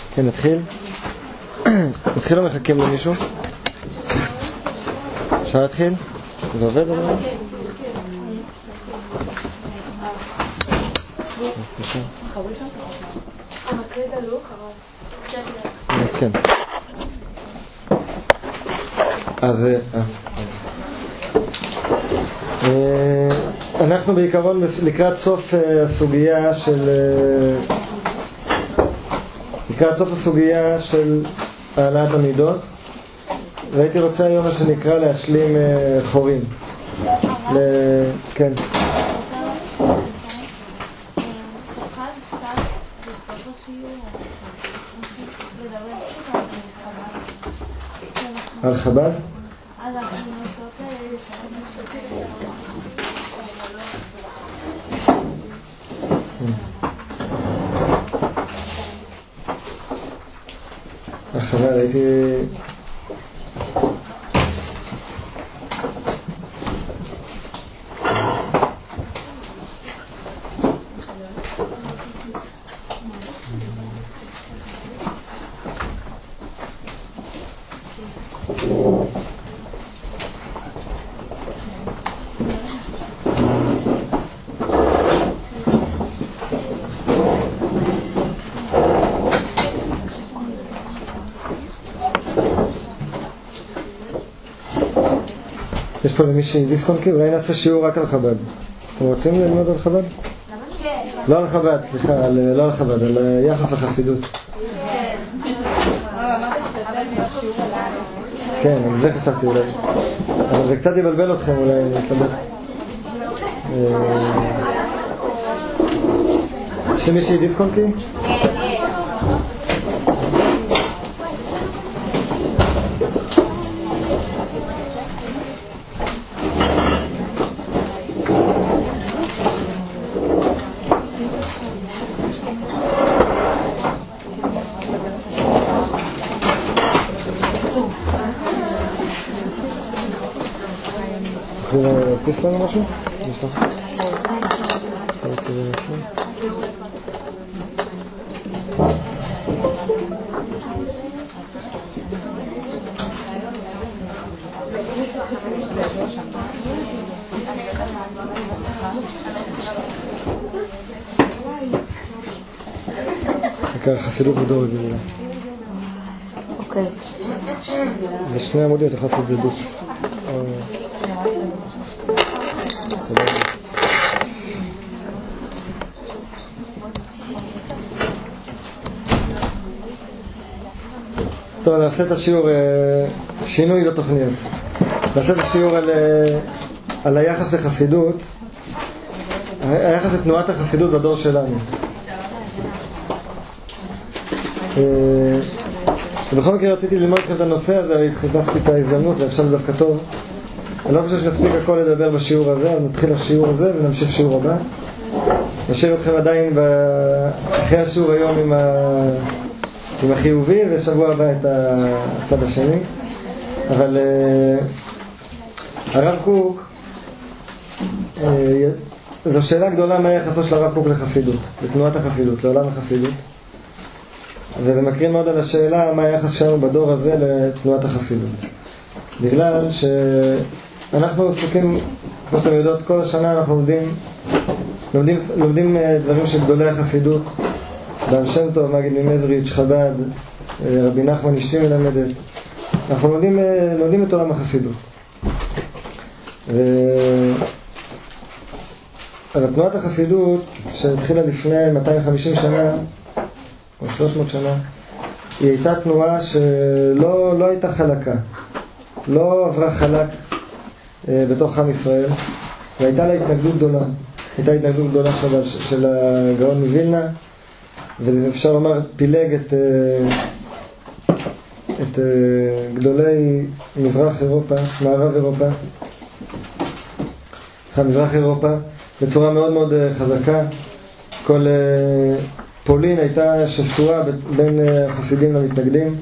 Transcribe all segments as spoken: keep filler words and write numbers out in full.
כן, נתחיל. נתחיל או מחכים למישהו? אפשר להתחיל? זה עובד או לא? כן. אז אנחנו בעיקרון לקראת סוף הסוגיה של לקראת סוף הסוגיה של העלאת המידות, והייתי רוצה היום מה שנקרא להשלים חורים. כן. על חב"ד? על הכנסות החב"ד הייתי... יש פה למישהי דיסקונקי? אולי נעשה שיעור רק על חב"ד. אתם רוצים ללמוד על חב"ד? לא על חב"ד, סליחה, לא על חב"ד, על יחס לחסידות. כן, על זה חשבתי אולי. אבל זה קצת יבלבל אתכם אולי, אני אתלבט. יש למישהי דיסקונקי? יש לנו משהו? יש לך? אתה רוצה לנסות? בעיקר חסידות בדור הזה. אוקיי. זה שני עמודים, אתה יכול לעשות את זה דוק. טוב, נעשה את השיעור, שינוי בתוכניות. נעשה את השיעור על, על היחס לחסידות, היחס לתנועת החסידות בדור שלנו. ובכל מקרה רציתי ללמוד לכם את הנושא הזה, התחדפתי את ההזדמנות ועכשיו זה דווקא טוב. אני לא חושב שנספיק הכל לדבר בשיעור הזה, אז נתחיל השיעור הזה ונמשיך שיעור הבא. נשאיר אתכם עדיין אחרי השיעור היום עם, ה... עם החיובי, ושבוע הבא את הצד השני. אבל uh, הרב קוק, uh, זו שאלה גדולה מה היחסו של הרב קוק לחסידות, לתנועת החסידות, לעולם החסידות. וזה מקרין מאוד על השאלה מה היחס שלנו בדור הזה לתנועת החסידות. בגלל שאנחנו עסוקים, כמו שאתם יודעות, כל השנה אנחנו לומדים, לומדים, לומדים דברים של גדולי החסידות, בעל שם טוב, מגיד ממזריץ', חב"ד, רבי נחמן אשתי מלמדת. אנחנו לומדים, לומדים את עולם החסידות. אבל תנועת החסידות, שהתחילה לפני מאתיים וחמישים שנה, או שלוש מאות שנה, היא הייתה תנועה שלא לא הייתה חלקה. לא עברה חלק אה, בתוך עם ישראל, והייתה לה התנגדות גדולה. הייתה התנגדות גדולה של, של הגאון מווילנה, ואפשר לומר פילג את, אה, את אה, גדולי מזרח אירופה, מערב אירופה, מזרח אירופה, בצורה מאוד מאוד אה, חזקה. כל אה, פולין הייתה שסועה בין החסידים למתנגדים,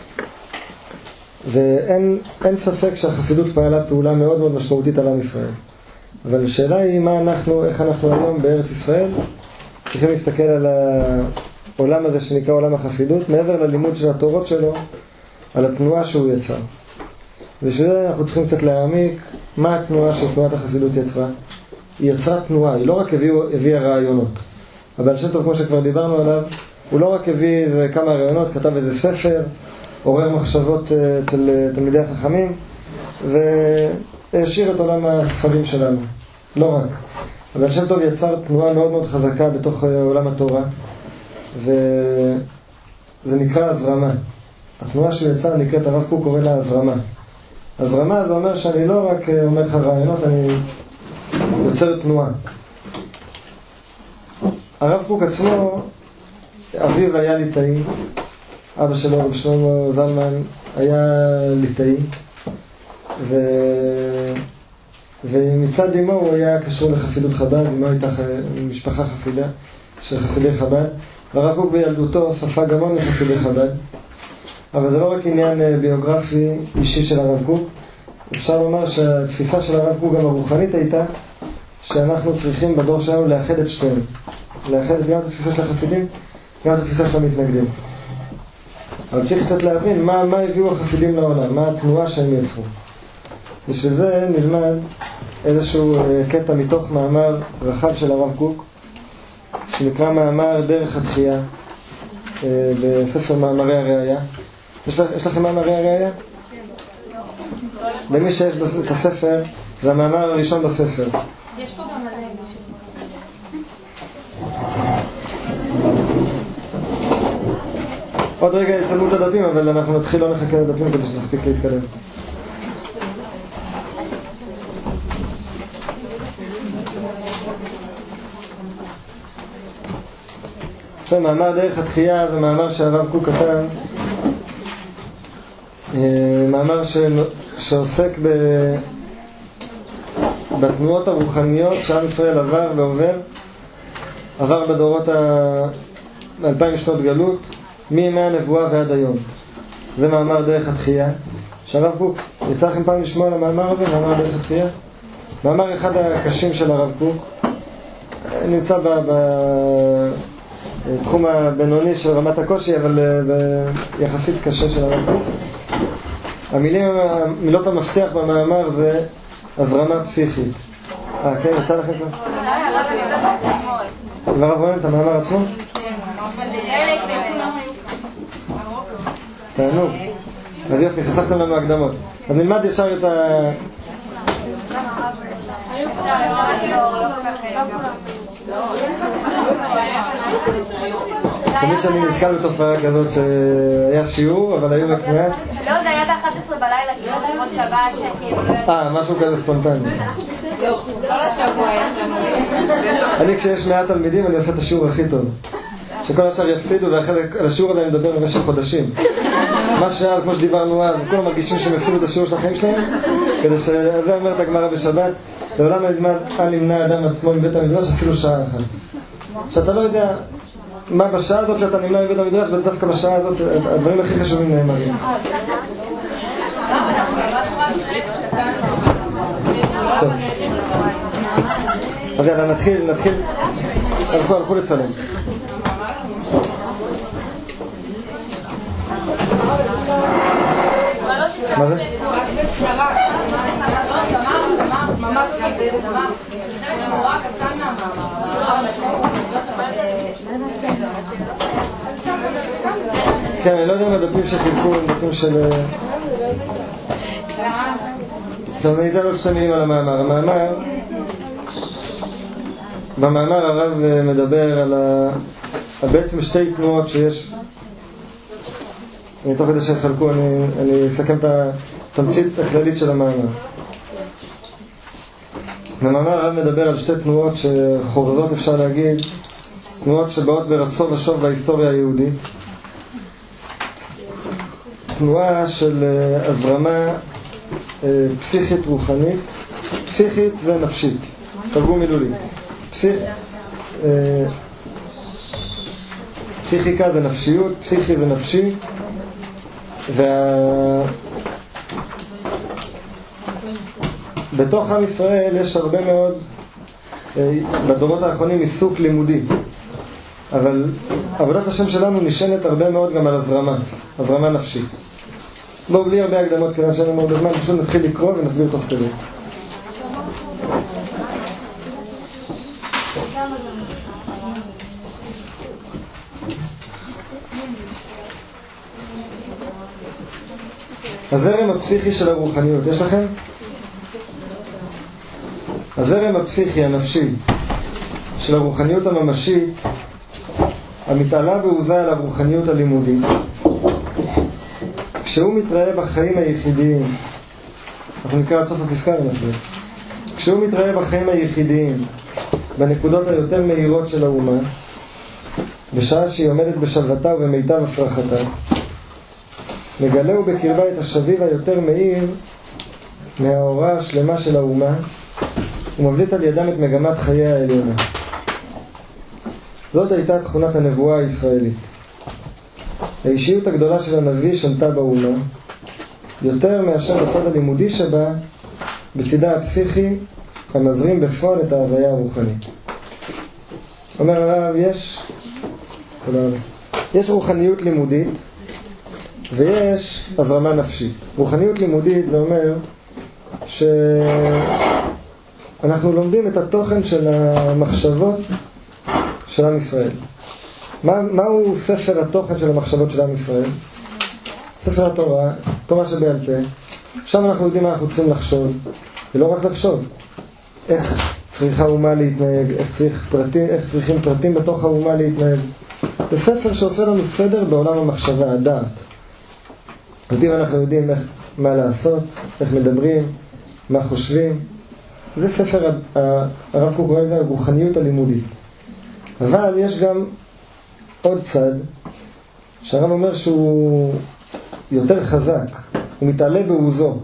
ואין אין ספק שהחסידות פעלה פעולה מאוד מאוד משמעותית על עם ישראל. אבל השאלה היא מה אנחנו, איך אנחנו היום בארץ ישראל צריכים להסתכל על, ה, העולם הזה שנקרא עולם החסידות, מעבר ללימוד של התורות שלו, על התנועה שהוא יצר. בשביל זה אנחנו צריכים קצת להעמיק מה התנועה שתנועת החסידות יצרה. היא יצרה תנועה, היא לא רק הביאה, הביאה רעיונות. הבעל שם טוב, כמו שכבר דיברנו עליו, הוא לא רק הביא איזה כמה רעיונות, כתב איזה ספר, עורר מחשבות אצל תלמידי החכמים, והשאיר את עולם הספרים שלנו. לא רק. הבעל שם טוב יצר תנועה מאוד מאוד חזקה בתוך עולם התורה, וזה נקרא הזרמה. התנועה שהוא יצר נקראת, הרב קוק קורא לה הזרמה. הזרמה זה אומר שאני לא רק אומר לך רעיונות, אני יוצר תנועה. הרב קוק עצמו, אביו היה ליטאי, אבא שלו רב שלמה זלמן היה ליטאי, ו... ומצד אמו הוא היה קשור לחסידות חב"ד, אמו הייתה משפחה חסידה של חסידי חב"ד, והרב קוק בילדותו ספג המון מחסידי חב"ד. אבל זה לא רק עניין ביוגרפי אישי של הרב קוק. אפשר לומר שהתפיסה של הרב קוק גם הרוחנית הייתה שאנחנו צריכים בדור שלנו לאחד את שתיהם, לאחד גם את התפיסה של החסידים, גם את התפיסה של המתנגדים. אבל צריך קצת להבין מה, מה הביאו החסידים לעולם, מה התנועה שהם יצרו. בשביל זה נלמד איזשהו קטע מתוך מאמר רחב של הרב קוק, שנקרא מאמר דרך התחייה, בספר מאמרי הראייה. יש, יש לכם מאמרי הראייה? למי שיש את הספר, זה המאמר הראשון בספר. יש פה גם עליהם. עוד רגע יצלמו את הדפים, אבל אנחנו נתחיל לא נחכה לדפים כדי שנספיק להתקדם. עכשיו, מאמר דרך התחייה זה מאמר שהרב קוק כתב, מאמר ש... שעוסק ב... בתנועות הרוחניות שעם ישראל עבר ועובר, עבר בדורות ה-אלפיים שנות גלות, מימי הנבואה ועד היום. זה מאמר דרך התחייה. שהרב קוק, יצא לכם פעם לשמוע על המאמר הזה, מאמר דרך התחייה? מאמר אחד הקשים של הרב קוק, נמצא ב... ב... תחום הבינוני של רמת הקושי, אבל יחסית קשה של הרב קוק. המילים, מילות המפתח במאמר זה הזרמה פסיכית. אה, כן, יצא לכם כבר? והרב רואה את המאמר עצמו? תענו. אז יופי, חסכתם לנו הקדמות. אז נלמד ישר את ה... תמיד שאני נתקל בתופעה כזאת שהיה שיעור, אבל היו רק מעט. לא, זה היה ב-אחת עשרה בלילה, שיעור כמו שבה שכאילו לא... אה, משהו כזה ספונטני. לא, כל השבוע יש לנו... אני כשיש מעט תלמידים אני עושה את השיעור הכי טוב. שכל השאר יפסידו, ואחרי השיעור הזה אני מדבר במשך חודשים. מה שאז, כמו שדיברנו אז, כולם מרגישים שהם הפסידו את השיעור של החיים שלהם, כדי שזה אומרת הגמרא בשבת, לעולם אל נמנע אדם עצמו מבית המדרש אפילו שעה אחת. שאתה לא יודע מה בשעה הזאת שאתה נמנע מבית המדרש, ודווקא בשעה הזאת הדברים הכי חשובים נאמרים. טוב. אז יאללה, נתחיל, נתחיל. הלכו, הלכו לצלם. מה זה? ממש כן, אני לא יודע אם הדפים שחילקו הם דפים של... טוב, אני אתן עוד שתי מילים על המאמר. המאמר, במאמר הרב מדבר על ה... בעצם שתי תנועות שיש. אני תוך כדי שחלקו, אני, אני אסכם את התמצית הכללית של המאמר. במאמר הרב מדבר על שתי תנועות שחורזות, אפשר להגיד, תנועות שבאות ברצון ושוב בהיסטוריה היהודית. תנועה של הזרמה פסיכית רוחנית. פסיכית זה נפשית, תרגום מילולי. פסיכ... פסיכיקה זה נפשיות, פסיכי זה נפשי, וה... בתוך עם ישראל יש הרבה מאוד, בדורות האחרונים, עיסוק לימודי. אבל עבודת השם שלנו נשענת הרבה מאוד גם על הזרמה, הזרמה נפשית. בואו בלי הרבה הקדמות, כיוון שאין לנו הרבה זמן, פשוט נתחיל לקרוא ונסביר תוך כדי. הזרם הפסיכי של הרוחניות, יש לכם? הזרם הפסיכי הנפשי של הרוחניות הממשית המתעלה בעוזה על הרוחניות הלימודית, כשהוא מתראה בחיים היחידיים, אנחנו נקרא עד סוף הפסקה ונסביר. כשהוא מתראה בחיים היחידיים, בנקודות היותר מהירות של האומה, בשעה שהיא עומדת בשלוותה ובמיטב הפרחתה, מגלהו בקרבה את השביב היותר מאיר מהאורה השלמה של האומה, ומבליט על ידם את מגמת חיי העליונה. זאת הייתה תכונת הנבואה הישראלית. האישיות הגדולה של הנביא שלטה באומה, יותר מאשר בצד הלימודי שבה, בצדה הפסיכי המזרים בפועל את ההוויה הרוחנית. אומר הרב, יש, תודה רבה, יש רוחניות לימודית ויש הזרמה נפשית. רוחניות לימודית זה אומר שאנחנו לומדים את התוכן של המחשבות של עם ישראל. מה, מהו ספר התוכן של המחשבות של עם ישראל? ספר התורה, תורה שבעל פה. שם אנחנו יודעים מה אנחנו צריכים לחשוב, ולא רק לחשוב. איך צריכה אומה להתנהג, איך, צריך פרטים, איך צריכים פרטים בתוך האומה להתנהג. זה ספר שעושה לנו סדר בעולם המחשבה, הדעת. על פיו אנחנו יודעים איך, מה לעשות, איך מדברים, מה חושבים. זה ספר, הרב קוק קורא לזה הרוחניות הלימודית. אבל יש גם עוד צד, שהרב אומר שהוא יותר חזק, הוא מתעלה בעוזו.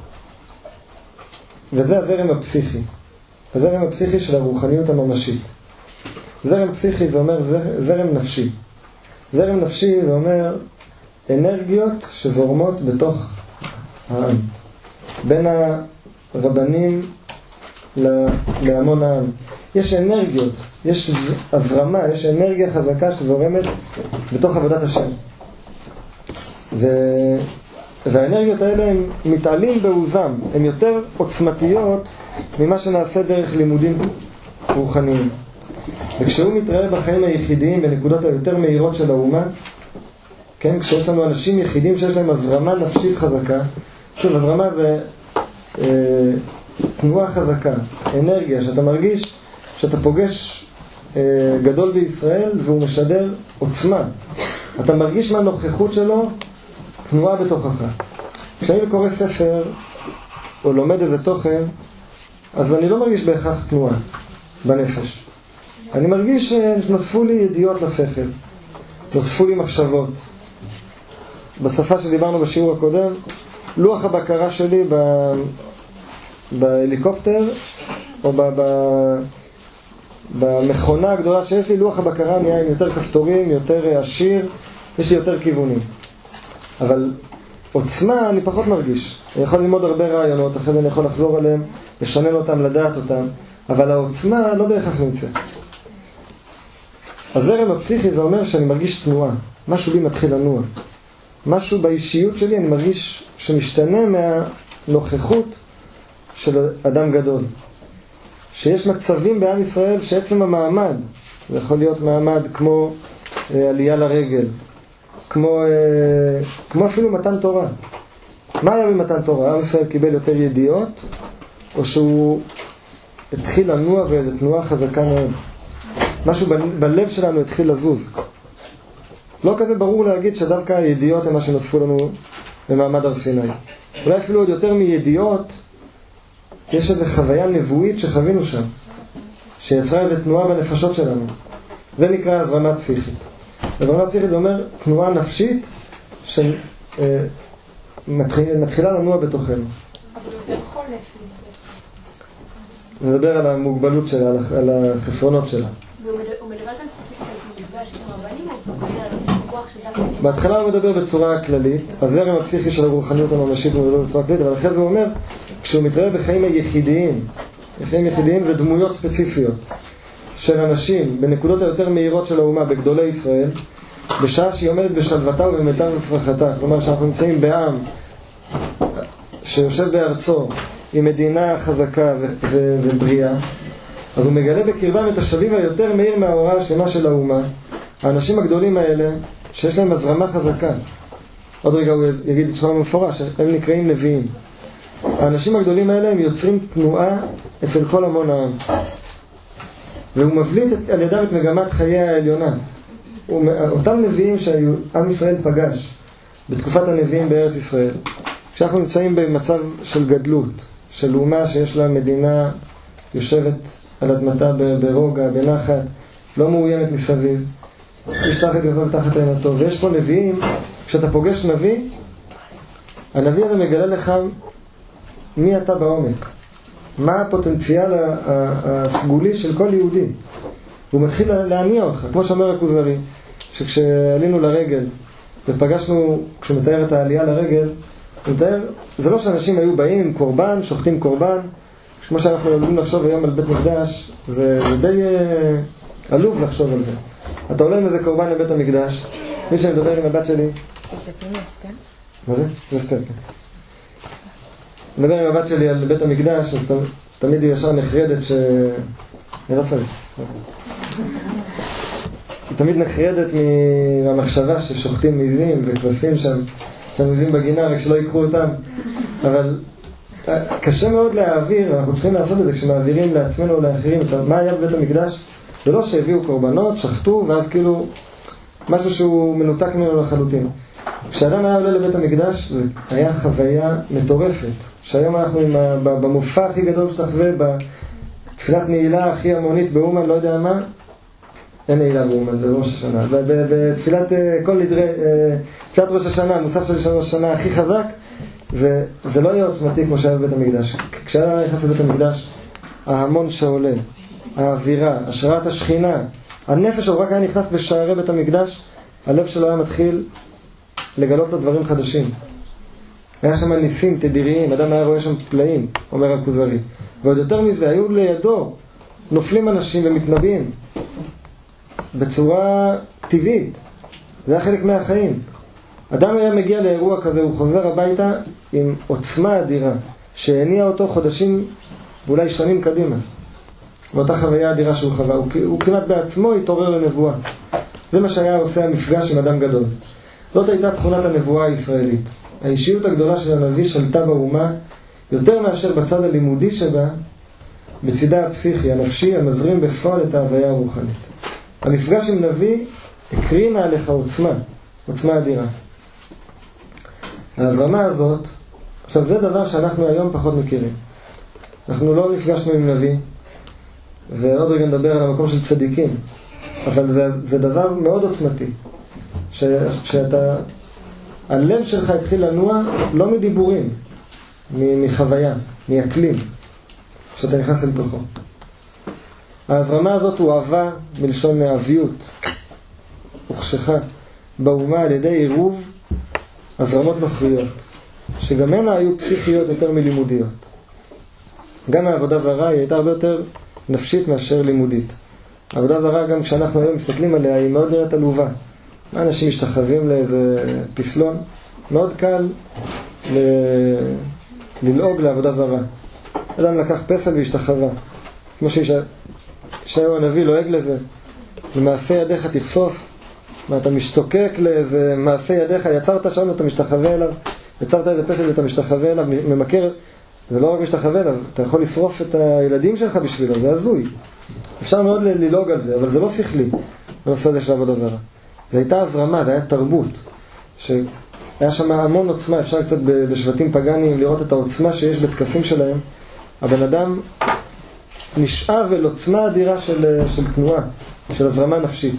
וזה הזרם הפסיכי. הזרם הפסיכי של הרוחניות הממשית. זרם פסיכי זה אומר זרם נפשי. זרם נפשי זה אומר אנרגיות שזורמות בתוך העם. בין הרבנים להמון העם. יש אנרגיות, יש הזרמה, יש אנרגיה חזקה שזורמת בתוך עבודת השם. ו... והאנרגיות האלה הם מתעלים בעוזם, הן יותר עוצמתיות ממה שנעשה דרך לימודים רוחניים. וכשהוא מתראה בחיים היחידיים בנקודות היותר מהירות של האומה, כן, כשיש לנו אנשים יחידים שיש להם הזרמה נפשית חזקה, שוב, הזרמה זה אה, תנועה חזקה, אנרגיה, שאתה מרגיש שאתה פוגש אה, גדול בישראל והוא משדר עוצמה. אתה מרגיש מהנוכחות שלו תנועה בתוכך. כשאני קורא ספר או לומד איזה תוכן, אז אני לא מרגיש בהכרח תנועה בנפש. אני מרגיש שנוספו לי ידיעות לשכל, נוספו לי מחשבות. בשפה שדיברנו בשיעור הקודם, לוח הבקרה שלי ב... בהליקופטר או ב... ב... במכונה הגדולה שיש לי, לוח הבקרה נהיה עם יותר כפתורים, יותר עשיר, יש לי יותר כיוונים. אבל עוצמה אני פחות מרגיש. אני יכול ללמוד הרבה רעיונות, אחרי זה אני יכול לחזור עליהם, לשנן אותם, לדעת אותם, אבל העוצמה לא בהכרח נמצא. הזרם הפסיכי זה אומר שאני מרגיש תנועה, משהו בי מתחיל לנוע. משהו באישיות שלי אני מרגיש שמשתנה מהנוכחות של אדם גדול. שיש מצבים בעם ישראל שעצם המעמד, זה יכול להיות מעמד כמו אה, עלייה לרגל, כמו, אה, כמו אפילו מתן תורה. מה היה במתן תורה? עם ישראל קיבל יותר ידיעות, או שהוא התחיל לנוע באיזו תנועה חזקה מאוד? משהו ב- בלב שלנו התחיל לזוז. לא כזה ברור להגיד שדווקא הידיעות הם מה שנוספו לנו במעמד הר סיני. אולי אפילו עוד יותר מידיעות, יש איזו חוויה נבואית שחווינו שם, שיצרה איזו תנועה בנפשות שלנו. זה נקרא הזרמה פסיכית. הזרמה פסיכית זה אומר תנועה נפשית שמתחילה לנוע בתוכנו. אבל הוא יכול לפי זה. נדבר על המוגבלות שלה, על החסרונות שלה. והוא מדבר כאן ספציפית על מפגש עם הרבנים או פקודים על הכוח שדווקא... בהתחלה הוא מדבר בצורה כללית, הזרם הפסיכי של הרוחניות הממשית הוא מדבר בצורה כללית, אבל אחרי זה הוא אומר, כשהוא מתראה בחיים היחידיים, בחיים יחידיים זה דמויות ספציפיות. של אנשים בנקודות היותר מהירות של האומה, בגדולי ישראל, בשעה שהיא עומדת בשלוותה ובמיטב הפרחתה. כלומר שאנחנו נמצאים בעם שיושב בארצו עם מדינה חזקה ו- ו- ובריאה, אז הוא מגלה בקרבם את השביב היותר מהיר מהאורה השלמה של האומה. האנשים הגדולים האלה שיש להם הזרמה חזקה, עוד רגע הוא יגיד את שמם מפורש, הם נקראים נביאים. האנשים הגדולים האלה הם יוצרים תנועה אצל כל המון העם, והוא מבליט על ידם את מגמת חיי העליונה. אותם נביאים שעם ישראל פגש בתקופת הנביאים בארץ ישראל, כשאנחנו נמצאים במצב של גדלות, של אומה שיש לה מדינה יושבת על אדמתה ברוגע, בנחת, לא מאוימת מסביב, יש תחת גבוה ותחת עינתו, ויש פה נביאים. כשאתה פוגש נביא, הנביא הזה מגלה לך מי אתה בעומק, מה הפוטנציאל הסגולי של כל יהודי. הוא מתחיל להניע אותך, כמו שאומר הכוזרי, שכשעלינו לרגל ופגשנו, כשהוא מתאר את העלייה לרגל, הוא מתאר, זה לא שאנשים היו באים עם קורבן, שוחטים קורבן, כמו שאנחנו יכולים לחשוב היום על בית מקדש, זה, זה די uh, עלוב לחשוב על זה. אתה עולה עם איזה קורבן לבית המקדש, מי שמדבר עם הבת שלי, מה זה? זה ספר, כן. מדבר עם הבת שלי על בית המקדש, אז ת, תמיד היא ישר נחרדת ש... אני לא צריך. היא תמיד נחרדת מהמחשבה ששוחטים מיזים וכבשים שם, שם מיזים בגינה, רק שלא ייקחו אותם. אבל קשה מאוד להעביר, אנחנו צריכים לעשות את זה כשמעבירים לעצמנו או לאחרים. מה היה בבית המקדש? זה לא שהביאו קורבנות, שחטו, ואז כאילו משהו שהוא מנותק ממנו לחלוטין. כשאדם היה עולה לבית המקדש, זה היה חוויה מטורפת. שהיום אנחנו במופע הכי גדול שתחווה, בתפילת נעילה הכי המונית באומן, לא יודע מה, אין נעילה באומן, זה ראש השנה. בתפילת כל נדרי, תפילת ראש השנה, מוסף של ראש השנה הכי חזק, זה, זה לא יהיה עוצמתי כמו שהיה בבית המקדש. כשאדם נכנס לבית המקדש, ההמון שעולה, האווירה, השראת השכינה, הנפש שלו רק היה נכנס בשערי בית המקדש, הלב שלו היה מתחיל לגלות לו דברים חדשים. היה שם ניסים תדיריים, אדם היה רואה שם פלאים, אומר הכוזרי. ועוד יותר מזה, היו לידו נופלים אנשים ומתנבאים בצורה טבעית. זה היה חלק מהחיים. אדם היה מגיע לאירוע כזה, הוא חוזר הביתה עם עוצמה אדירה שהניע אותו חודשים ואולי שנים קדימה. באותה חוויה אדירה שהוא חווה, הוא, הוא כמעט בעצמו התעורר לנבואה. זה מה שהיה עושה המפגש עם אדם גדול. זאת הייתה תכונת הנבואה הישראלית. האישיות הגדולה של הנביא שלטה באומה יותר מאשר בצד הלימודי שבה, בצדה הפסיכי, הנפשי, המזרים בפועל את ההוויה הרוחנית. המפגש עם נביא הקרינה עליך עוצמה, עוצמה אדירה. ההזרמה הזאת, עכשיו זה דבר שאנחנו היום פחות מכירים. אנחנו לא נפגשנו עם נביא, ועוד רגע נדבר על המקום של צדיקים, אבל זה, זה דבר מאוד עוצמתי. ש, שאתה, הלב שלך התחיל לנוע לא מדיבורים, מחוויה, מאקלים, שאתה נכנס לתוכו. ההזרמה הזאת הוא אהבה מלשון אביות, הוחשכה באומה על ידי עירוב הזרמות נוכריות, שגם הן היו פסיכיות יותר מלימודיות. גם העבודה זרה היא הייתה הרבה יותר נפשית מאשר לימודית. העבודה זרה, גם כשאנחנו היום מסתכלים עליה, היא מאוד נראית עלובה. אנשים משתחווים לאיזה פסלון, מאוד קל ל... ללעוג לעבודה זרה. אדם לקח פסל והשתחווה, כמו שישעיהו הנביא לועג לזה. במעשה ידיך תחשוף, מה אתה משתוקק לאיזה מעשה ידיך, יצרת שם אתה משתחווה אליו, יצרת איזה פסל ואתה משתחווה אליו, ממכר, זה לא רק משתחווה אליו, אתה יכול לשרוף את הילדים שלך בשבילו, זה הזוי. אפשר מאוד ללעוג על זה, אבל זה לא שכלי, בנושא הזה של עבודה זרה. זה הייתה הזרמה, זה היה תרבות, שהיה שם המון עוצמה, אפשר קצת בשבטים פגניים לראות את העוצמה שיש בטקסים שלהם. הבן אדם נשאב אל עוצמה אדירה של, של תנועה, של הזרמה נפשית.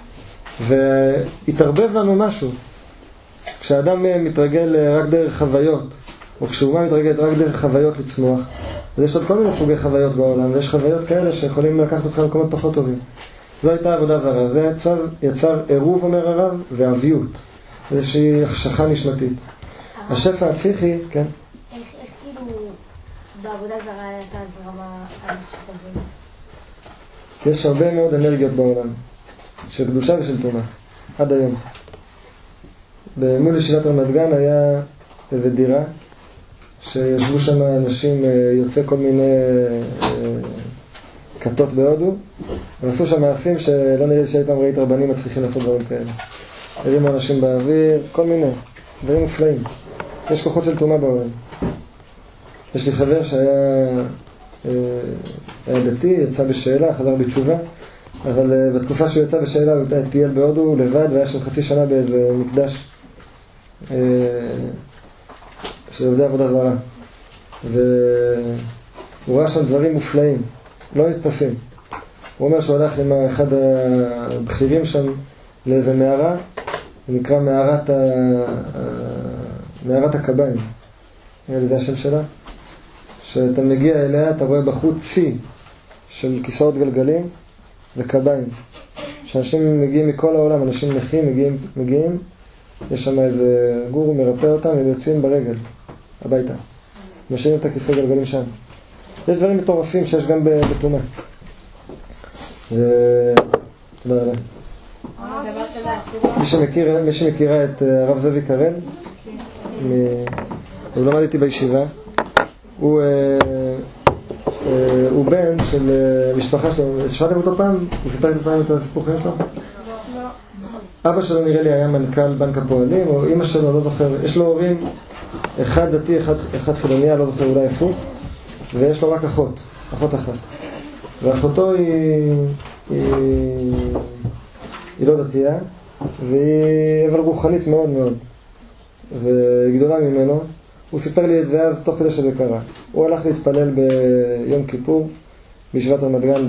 והתערבב לנו משהו. כשאדם מתרגל רק דרך חוויות, או כשאומה מתרגלת רק דרך חוויות לצמוח, אז יש עוד כל מיני סוגי חוויות בעולם, ויש חוויות כאלה שיכולים לקחת אותך למקומות פחות טובים. זו הייתה עבודה זרה. זה יצר, יצר עירוב, אומר הרב, ואביות. איזושהי החשכה נשמתית. השפע הפסיכי, כן? איך, איך כאילו בעבודה זרה הייתה הזרמה הנפשית הזאת? יש הרבה מאוד אנרגיות בעולם, של קדושה ושל טומאה, עד היום. במול ישיבת רמת גן היה איזו דירה, שישבו שם אנשים יוצא כל מיני כתות בהודו, ועשו שם מעשים שלא נראה לי שהי פעם ראית רבנים מצליחים לעשות דברים כאלה. הרימו אנשים באוויר, כל מיני דברים מופלאים. יש כוחות של טומאה בעולם. יש לי חבר שהיה היה דתי, יצא בשאלה, חזר בתשובה, אבל בתקופה שהוא יצא בשאלה הוא טייל בהודו לבד, והיה שם חצי שנה באיזה מקדש של עובדי עבודה זרה, והוא ראה שם דברים מופלאים, לא נתפסים. הוא אומר שהוא הלך עם אחד הבכירים שם לאיזה מערה, נקרא מערת, ה... מערת הקביים, נראה לי זה השם שלה, שאתה מגיע אליה, אתה רואה בחוץ צי של כיסאות גלגלים וקביים, שאנשים מגיעים מכל העולם, אנשים נכים מגיעים, מגיעים, יש שם איזה גורו מרפא אותם, הם יוצאים ברגל הביתה, משאירים את הכיסא גלגלים שם. יש דברים מטורפים שיש גם בטומאה. תודה רבה. מי שמכירה את הרב זאבי קרן, הוא למד איתי בישיבה, הוא בן של משפחה שלו. שמעתם אותו פעם? הוא סיפר לי פעם את הסיפור חיים שלו? אבא שלו נראה לי היה מנכ"ל בנק הפועלים, או אמא שלו, לא זוכר. יש לו הורים, אחד דתי, אחד, אחד חילוניה, לא זוכר אולי הפוך, ויש לו רק אחות, אחות אחת. ואחותו היא, היא, היא לא דתייה, והיא אבל רוחנית מאוד מאוד, וגדולה ממנו. הוא סיפר לי את זה אז תוך כדי שזה קרה. הוא הלך להתפלל ביום כיפור, בישיבת רמת גן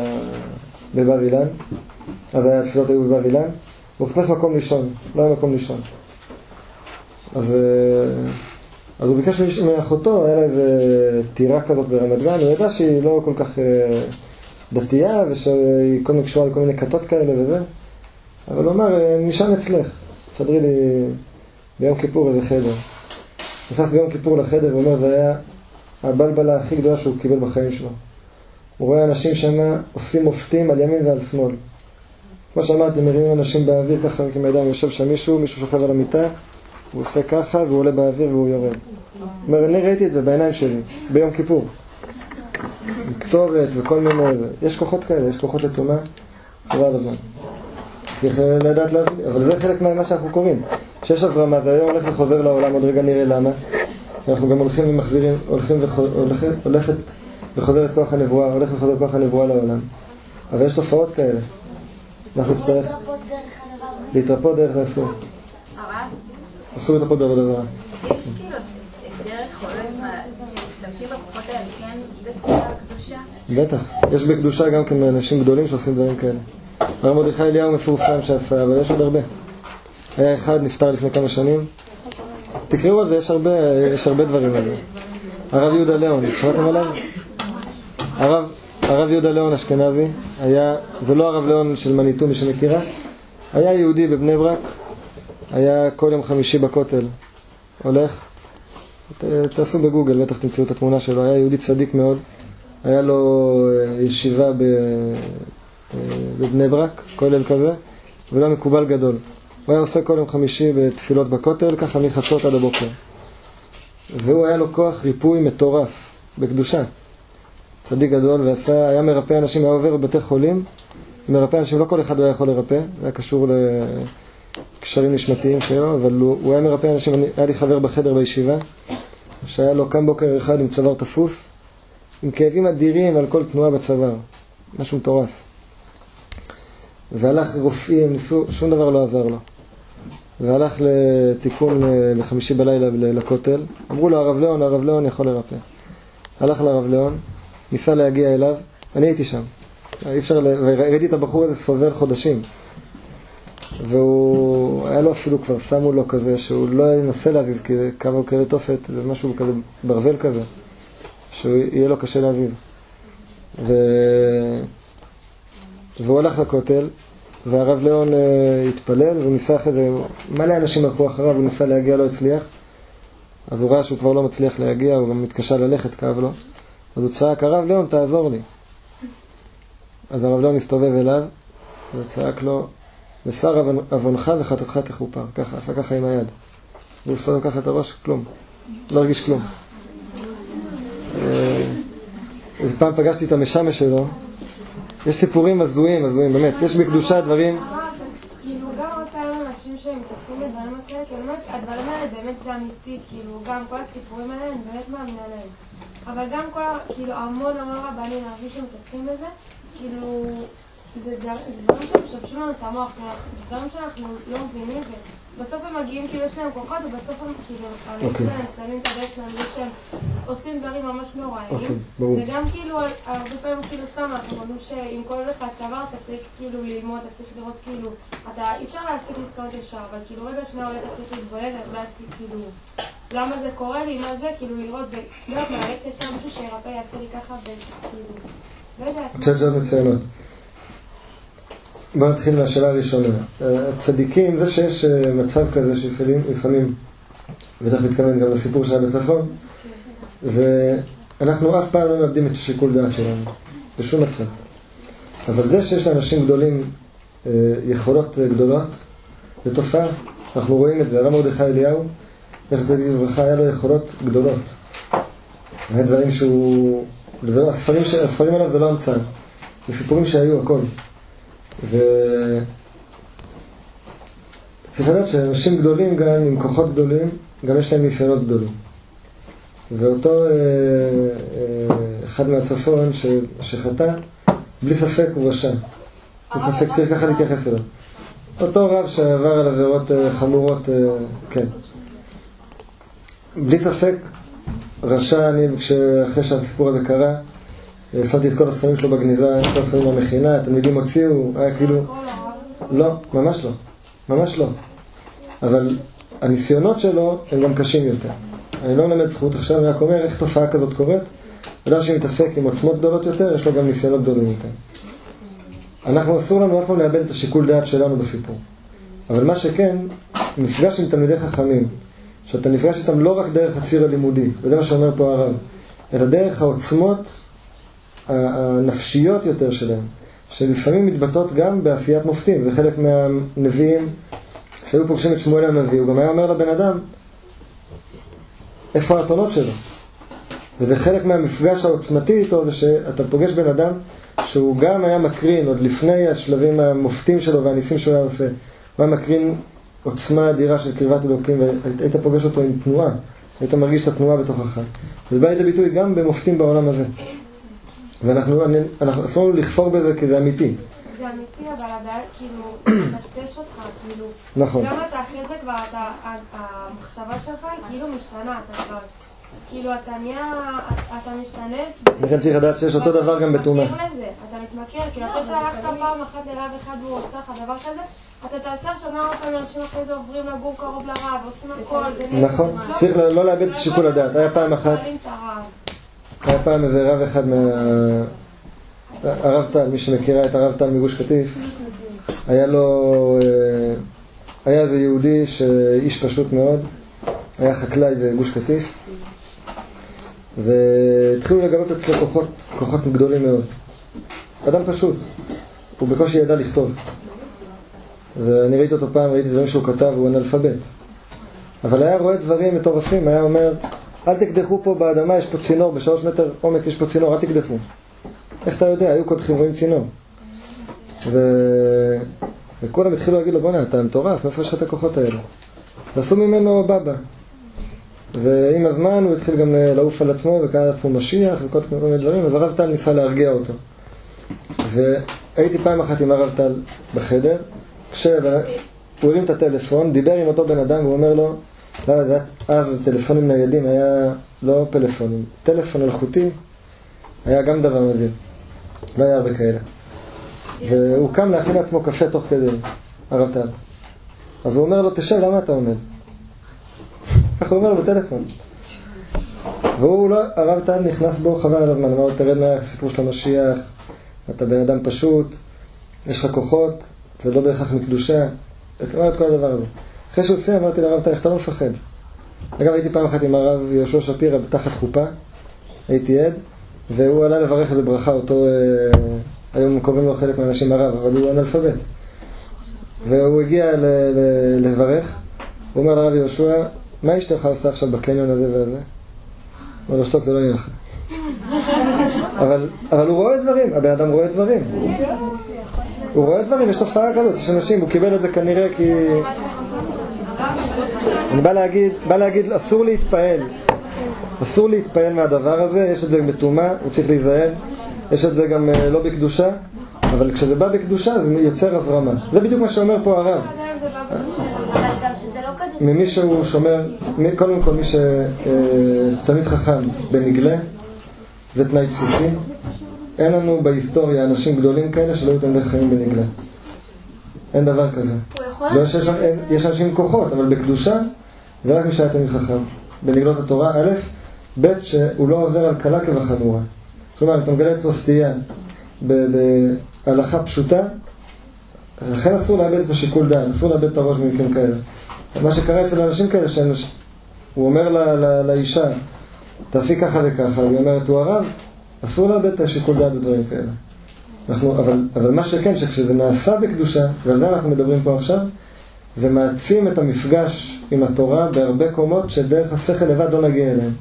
בבר אילן, אז היה התפילות היו בבר אילן, והוא חיפש מקום לישון, לא היה מקום לישון. אז, אז הוא ביקש מאחותו, היה לה איזה טירה כזאת ברמת גן, הוא ידע שהיא לא כל כך דתייה, ושהיא כל מיני קשורה לכל מיני כתות כאלה וזה, אבל הוא אמר, נשען אצלך, סדרי לי ביום כיפור איזה חדר. נכנס ביום כיפור לחדר, הוא אומר, זה היה הבלבלה הכי גדולה שהוא קיבל בחיים שלו. הוא רואה אנשים שם עושים מופתים על ימין ועל שמאל. כמו שאמרתי, מרימים אנשים באוויר ככה, עם הידיים, יושב שם מישהו, מישהו שוכב על המיטה, הוא עושה ככה והוא עולה באוויר והוא יורד. הוא אומר, אני ראיתי את זה בעיניים שלי, ביום כיפור. עם קטורת וכל מיני... יש כוחות כאלה, יש כוחות לטומאה, חבל הזמן. צריך לדעת להבין, אבל זה חלק ממה שאנחנו קוראים. שיש הזרמה, זה היום הולך וחוזר לעולם, עוד רגע נראה למה. אנחנו גם הולכים ומחזירים, הולכים והולכת וחוזרת כוח הנבואה, הולך וחוזר כוח הנבואה לעולם. אבל יש תופעות כאלה. אנחנו נצטרך להתרפות דרך זה אסור. אסור להתרפות בעבודה זרה. יש כאילו דרך עולם שמשתמשים בכוחות האלה, כן? בצורה קדושה? בטח. יש בקדושה גם כן אנשים גדולים שעושים דברים כאלה. הרב מרדכי אליהו מפורסם שעשה, אבל יש עוד הרבה. היה אחד, נפטר לפני כמה שנים. תקראו על זה, יש הרבה, יש הרבה דברים על זה. הרב יהודה ליאון, שמעתם עליו? הרב, הרב יהודה ליאון אשכנזי, היה, זה לא הרב ליאון של מניטו, מי שמכירה, היה יהודי בבני ברק, היה כל יום חמישי בכותל, הולך, ת, תעשו בגוגל, בטח תמצאו את התמונה שלו, היה יהודי צדיק מאוד, היה לו ישיבה ב, בבני ברק, כולל כזה, ולא מקובל גדול. הוא היה עושה כל יום חמישי בתפילות בכותל, ככה מחצות עד הבוקר. והוא היה לו כוח ריפוי מטורף, בקדושה. צדיק גדול, ועשה, היה מרפא אנשים, היה עובר בבתי חולים, מרפא אנשים, לא כל אחד הוא היה יכול לרפא, זה היה קשור לקשרים נשמתיים שלו, אבל הוא, הוא היה מרפא אנשים, היה לי חבר בחדר בישיבה, שהיה לו קם בוקר אחד עם צוואר תפוס, עם כאבים אדירים על כל תנועה בצוואר, משהו מטורף. והלך רופאים, ניסו, שום דבר לא עזר לו. והלך לתיקון לחמישי בלילה לכותל, אמרו לו הרב ליאון, הרב ליאון יכול לרפא. הלך לרב ליאון, ניסה להגיע אליו, אני הייתי שם. אי אפשר, וראיתי את הבחור הזה סובל חודשים. והוא, היה לו אפילו כבר, שמו לו כזה, שהוא לא ינסה להזיז, כי כמה הוא כאלה תופת, זה משהו כזה, ברזל כזה, שהוא יהיה לו קשה להזיז. ו... והוא הלך לכותל, והרב ליאון uh, התפלל, וניסה אחרי זה, מלא אנשים הלכו אחריו, הוא ניסה להגיע, לא הצליח. אז הוא ראה שהוא כבר לא מצליח להגיע, הוא גם מתקשה ללכת, כאב לו. אז הוא צעק, הרב ליאון, תעזור לי. אז הרב דאון הסתובב אליו, וצעק לו, בשר עוונך וחטאתך תכופר. ככה, עשה ככה עם היד. והוא סובב ככה את הראש, כלום. לא הרגיש כלום. איזה פעם פגשתי את המשמש שלו, יש סיפורים הזויים, הזויים, באמת, יש בקדושה דברים... כאילו גם אותם אנשים שמתעסקים בדברים כאלה, כי באמת הדברים האלה באמת זה אמיתי, כאילו גם כל הסיפורים האלה הם באמת מאמינים עליהם. אבל גם כל, כאילו המון המון רבנים, אנשים שמתעסקים בזה, כאילו זה דברים שמשבשים לנו את המוח, זה דברים שאנחנו לא מבינים, ובסוף הם מגיעים, כאילו יש להם כוחות, ובסוף הם כאילו אנשים שלהם שמים את הדרך שלהם, זה שהם עושים דברים ממש נוראים, וגם כאילו הרבה פעמים כאילו סתם אנחנו אומרים שאם כל לך צבא אתה צריך כאילו ללמוד, אתה צריך לראות כאילו, אתה אי אפשר להספיק לזכות ישר, אבל כאילו רגע שנייה אולי אתה צריך להתבולל, אז להספיק כאילו למה זה קורה לי, מה זה, כאילו לראות, ולראות מהלכת יש שם משהו שירפא יעשה לי ככה, וכאילו לא יודעת. אני חושב שזה מצוינות. בואו נתחיל מהשאלה הראשונה. הצדיקים, זה שיש מצב כזה שלפעמים, ואתה מתכוון גם לסיפור שהיה בצפון, זה, אנחנו אף פעם לא מאבדים את השיקול דעת שלנו, בשום מצב. אבל זה שיש לאנשים גדולים יכולות גדולות, זה תופעה, אנחנו רואים את זה. הרב מרדכי אליהו, איך זה לברכה, היה לו יכולות גדולות. היה דברים שהוא... הספרים, הספרים עליו זה לא המצאה, זה סיפורים שהיו הכל. ו... צריך לדעת שאנשים גדולים גם עם כוחות גדולים, גם יש להם ניסיונות גדולים. ואותו אה, אה, אחד מהצפון ש... שחטא, בלי ספק הוא רשע. בלי ספק צריך ככה להתייחס אליו. אותו רב שעבר על עבירות אה, חמורות, אה, כן. בלי ספק, רשע, אני אחרי שהסיפור הזה קרה, שמתי את כל הספרים שלו בגניזה, כל הספרים במכינה, התלמידים הוציאו, היה כאילו... לא, ממש לא. ממש לא. אבל הניסיונות שלו הם גם קשים יותר. אני לא מלמד זכות, עכשיו אני רק אומר איך תופעה כזאת קורית. אדם שמתעסק עם עוצמות גדולות יותר, יש לו גם ניסיונות גדולים יותר. אנחנו אסור לנו אף פעם לאבד את השיקול דעת שלנו בסיפור. אבל מה שכן, מפגש עם תלמידי חכמים, שאתה נפגש איתם לא רק דרך הציר הלימודי, וזה מה שאומר פה הרב, אלא דרך העוצמות הנפשיות יותר שלהם, שלפעמים מתבטאות גם בעשיית מופתים. וחלק מהנביאים שהיו פוגשים את שמואל הנביא, הוא גם היה אומר לבן אדם איפה האתונות שלו. וזה חלק מהמפגש העוצמתי איתו, זה שאתה פוגש בן אדם שהוא גם היה מקרין עוד לפני השלבים המופתים שלו והניסים שהוא היה עושה, הוא היה מקרין עוצמה אדירה של קרבת אלוקים, והיית פוגש אותו עם תנועה, היית מרגיש את התנועה בתוכך. וזה בא לידי ביטוי גם במופתים בעולם הזה. ואנחנו, אנחנו אסור לנו לכפור בזה כי זה אמיתי. זה אמיתי, אבל עדיין, כאילו, משתש אותך, כאילו... נכון. גם אתה אחרי זה כבר, המחשבה שלך היא כאילו משתנה, אתה כבר... כאילו, אתה נהיה... אתה משתנה... לכן צריך לדעת שיש אותו דבר גם בתאומה. אתה מתמכר לזה, אתה מתמכר, כאילו, אחרי שהלכת פעם אחת לרב אחד והוא עושה לך דבר כזה, אתה תעשה שנה הרבה פעמים אנשים אחרי זה עוברים לגור קרוב לרב, עושים הכל... נכון, צריך לא לאבד את שיקול הדעת. היה פעם אחת... היה פעם איזה רב אחד מה... הרב טל, מי שמכירה את הרב טל מגוש קטיף, היה לו... היה איזה יהודי שאיש פשוט מאוד, היה חקלאי בגוש קטיף, והתחילו לגלות אצלו כוחות, כוחות גדולים מאוד. אדם פשוט, הוא בקושי ידע לכתוב. ואני ראיתי אותו פעם, ראיתי דברים שהוא כתב, הוא אנאלפבית. אבל היה רואה דברים מטורפים, היה אומר, אל תקדחו פה באדמה, יש פה צינור, בשלוש מטר עומק יש פה צינור, אל תקדחו. איך אתה יודע? היו קודחים, רואים צינור. ו... וכולם התחילו להגיד לו, בונה, אתה מטורף, מאיפה יש לך את הכוחות האלה? ועשו ממנו בבא. ועם הזמן הוא התחיל גם לעוף על עצמו, וקרא לעצמו משיח, וכל מיני דברים, אז הרב טל ניסה להרגיע אותו. והייתי פעם אחת עם הרב טל בחדר, כשהוא הרים את הטלפון, דיבר עם אותו בן אדם, והוא אומר לו, לא יודעת, אז טלפונים ניידים, היה לא פלאפונים, טלפון אלחוטי, היה גם דבר מדהים. לא היה הרבה כאלה. והוא קם להכין לעצמו קפה תוך כדי, הרב טל. אז הוא אומר לו, תשב, למה אתה עומד? כך הוא אומר לו בטלפון. והוא לא, הרב טל נכנס בו חבל על הזמן, אמר לו, תרד מהסיפור של המשיח, אתה בן אדם פשוט, יש לך כוחות, זה לא בהכרח מקדושה, אתה אומר את כל הדבר הזה. אחרי שהוא עושה, אמרתי לרב טל, איך אתה לא מפחד? אגב, הייתי פעם אחת עם הרב יהושע שפירא בתחת חופה, הייתי עד, והוא עלה לברך איזה ברכה, אותו, היום קוראים לו חלק מהאנשים הרב, אבל הוא אנאלפבית. והוא הגיע ל- ל- לברך, הוא אומר לרב יהושע, מה אשתך עושה עכשיו בקניון הזה והזה? הוא אומר לו, שתוק, זה לא עניין לך. אבל, אבל הוא רואה דברים, הבן אדם רואה דברים. הוא רואה דברים, יש תופעה כזאת, יש אנשים, הוא קיבל את זה כנראה כי... אני בא להגיד, בא להגיד, אסור להתפעל. אסור להתפעל מהדבר הזה, יש את זה בתאומה, הוא צריך להיזהר. יש את זה גם לא בקדושה, אבל כשזה בא בקדושה זה יוצר הזרמה. זה בדיוק מה שאומר פה הרב. ממי שהוא שומר, קודם כל מי שתמיד חכם בנגלה, זה תנאי בסיסי. אין לנו בהיסטוריה אנשים גדולים כאלה שלא היו תלמידי חכמים בנגלה. אין דבר כזה. לא יש, אין, יש אנשים עם כוחות, אבל בקדושה זה רק מי שהיה תלמיד חכם. בנגלות התורה, א', ב', שהוא לא עובר על קלה כבחמורה. כלומר, אם אתה מגלה אצלו סטייה בהלכה פשוטה, לכן אסור לאבד את השיקול דעת, אסור לאבד את הראש במקרים כאלה. מה שקרה אצל אנשים כאלה, הוא אומר לה, לה, לאישה, תעשי ככה וככה, והיא אומרת, הוא הרב, אסור לאבד את השיקול דעת בדברים כאלה. אנחנו, אבל, אבל מה שכן, שכשזה נעשה בקדושה, ועל זה אנחנו מדברים פה עכשיו, זה מעצים את המפגש עם התורה בהרבה קומות שדרך השכל לבד לא נגיע אליהם.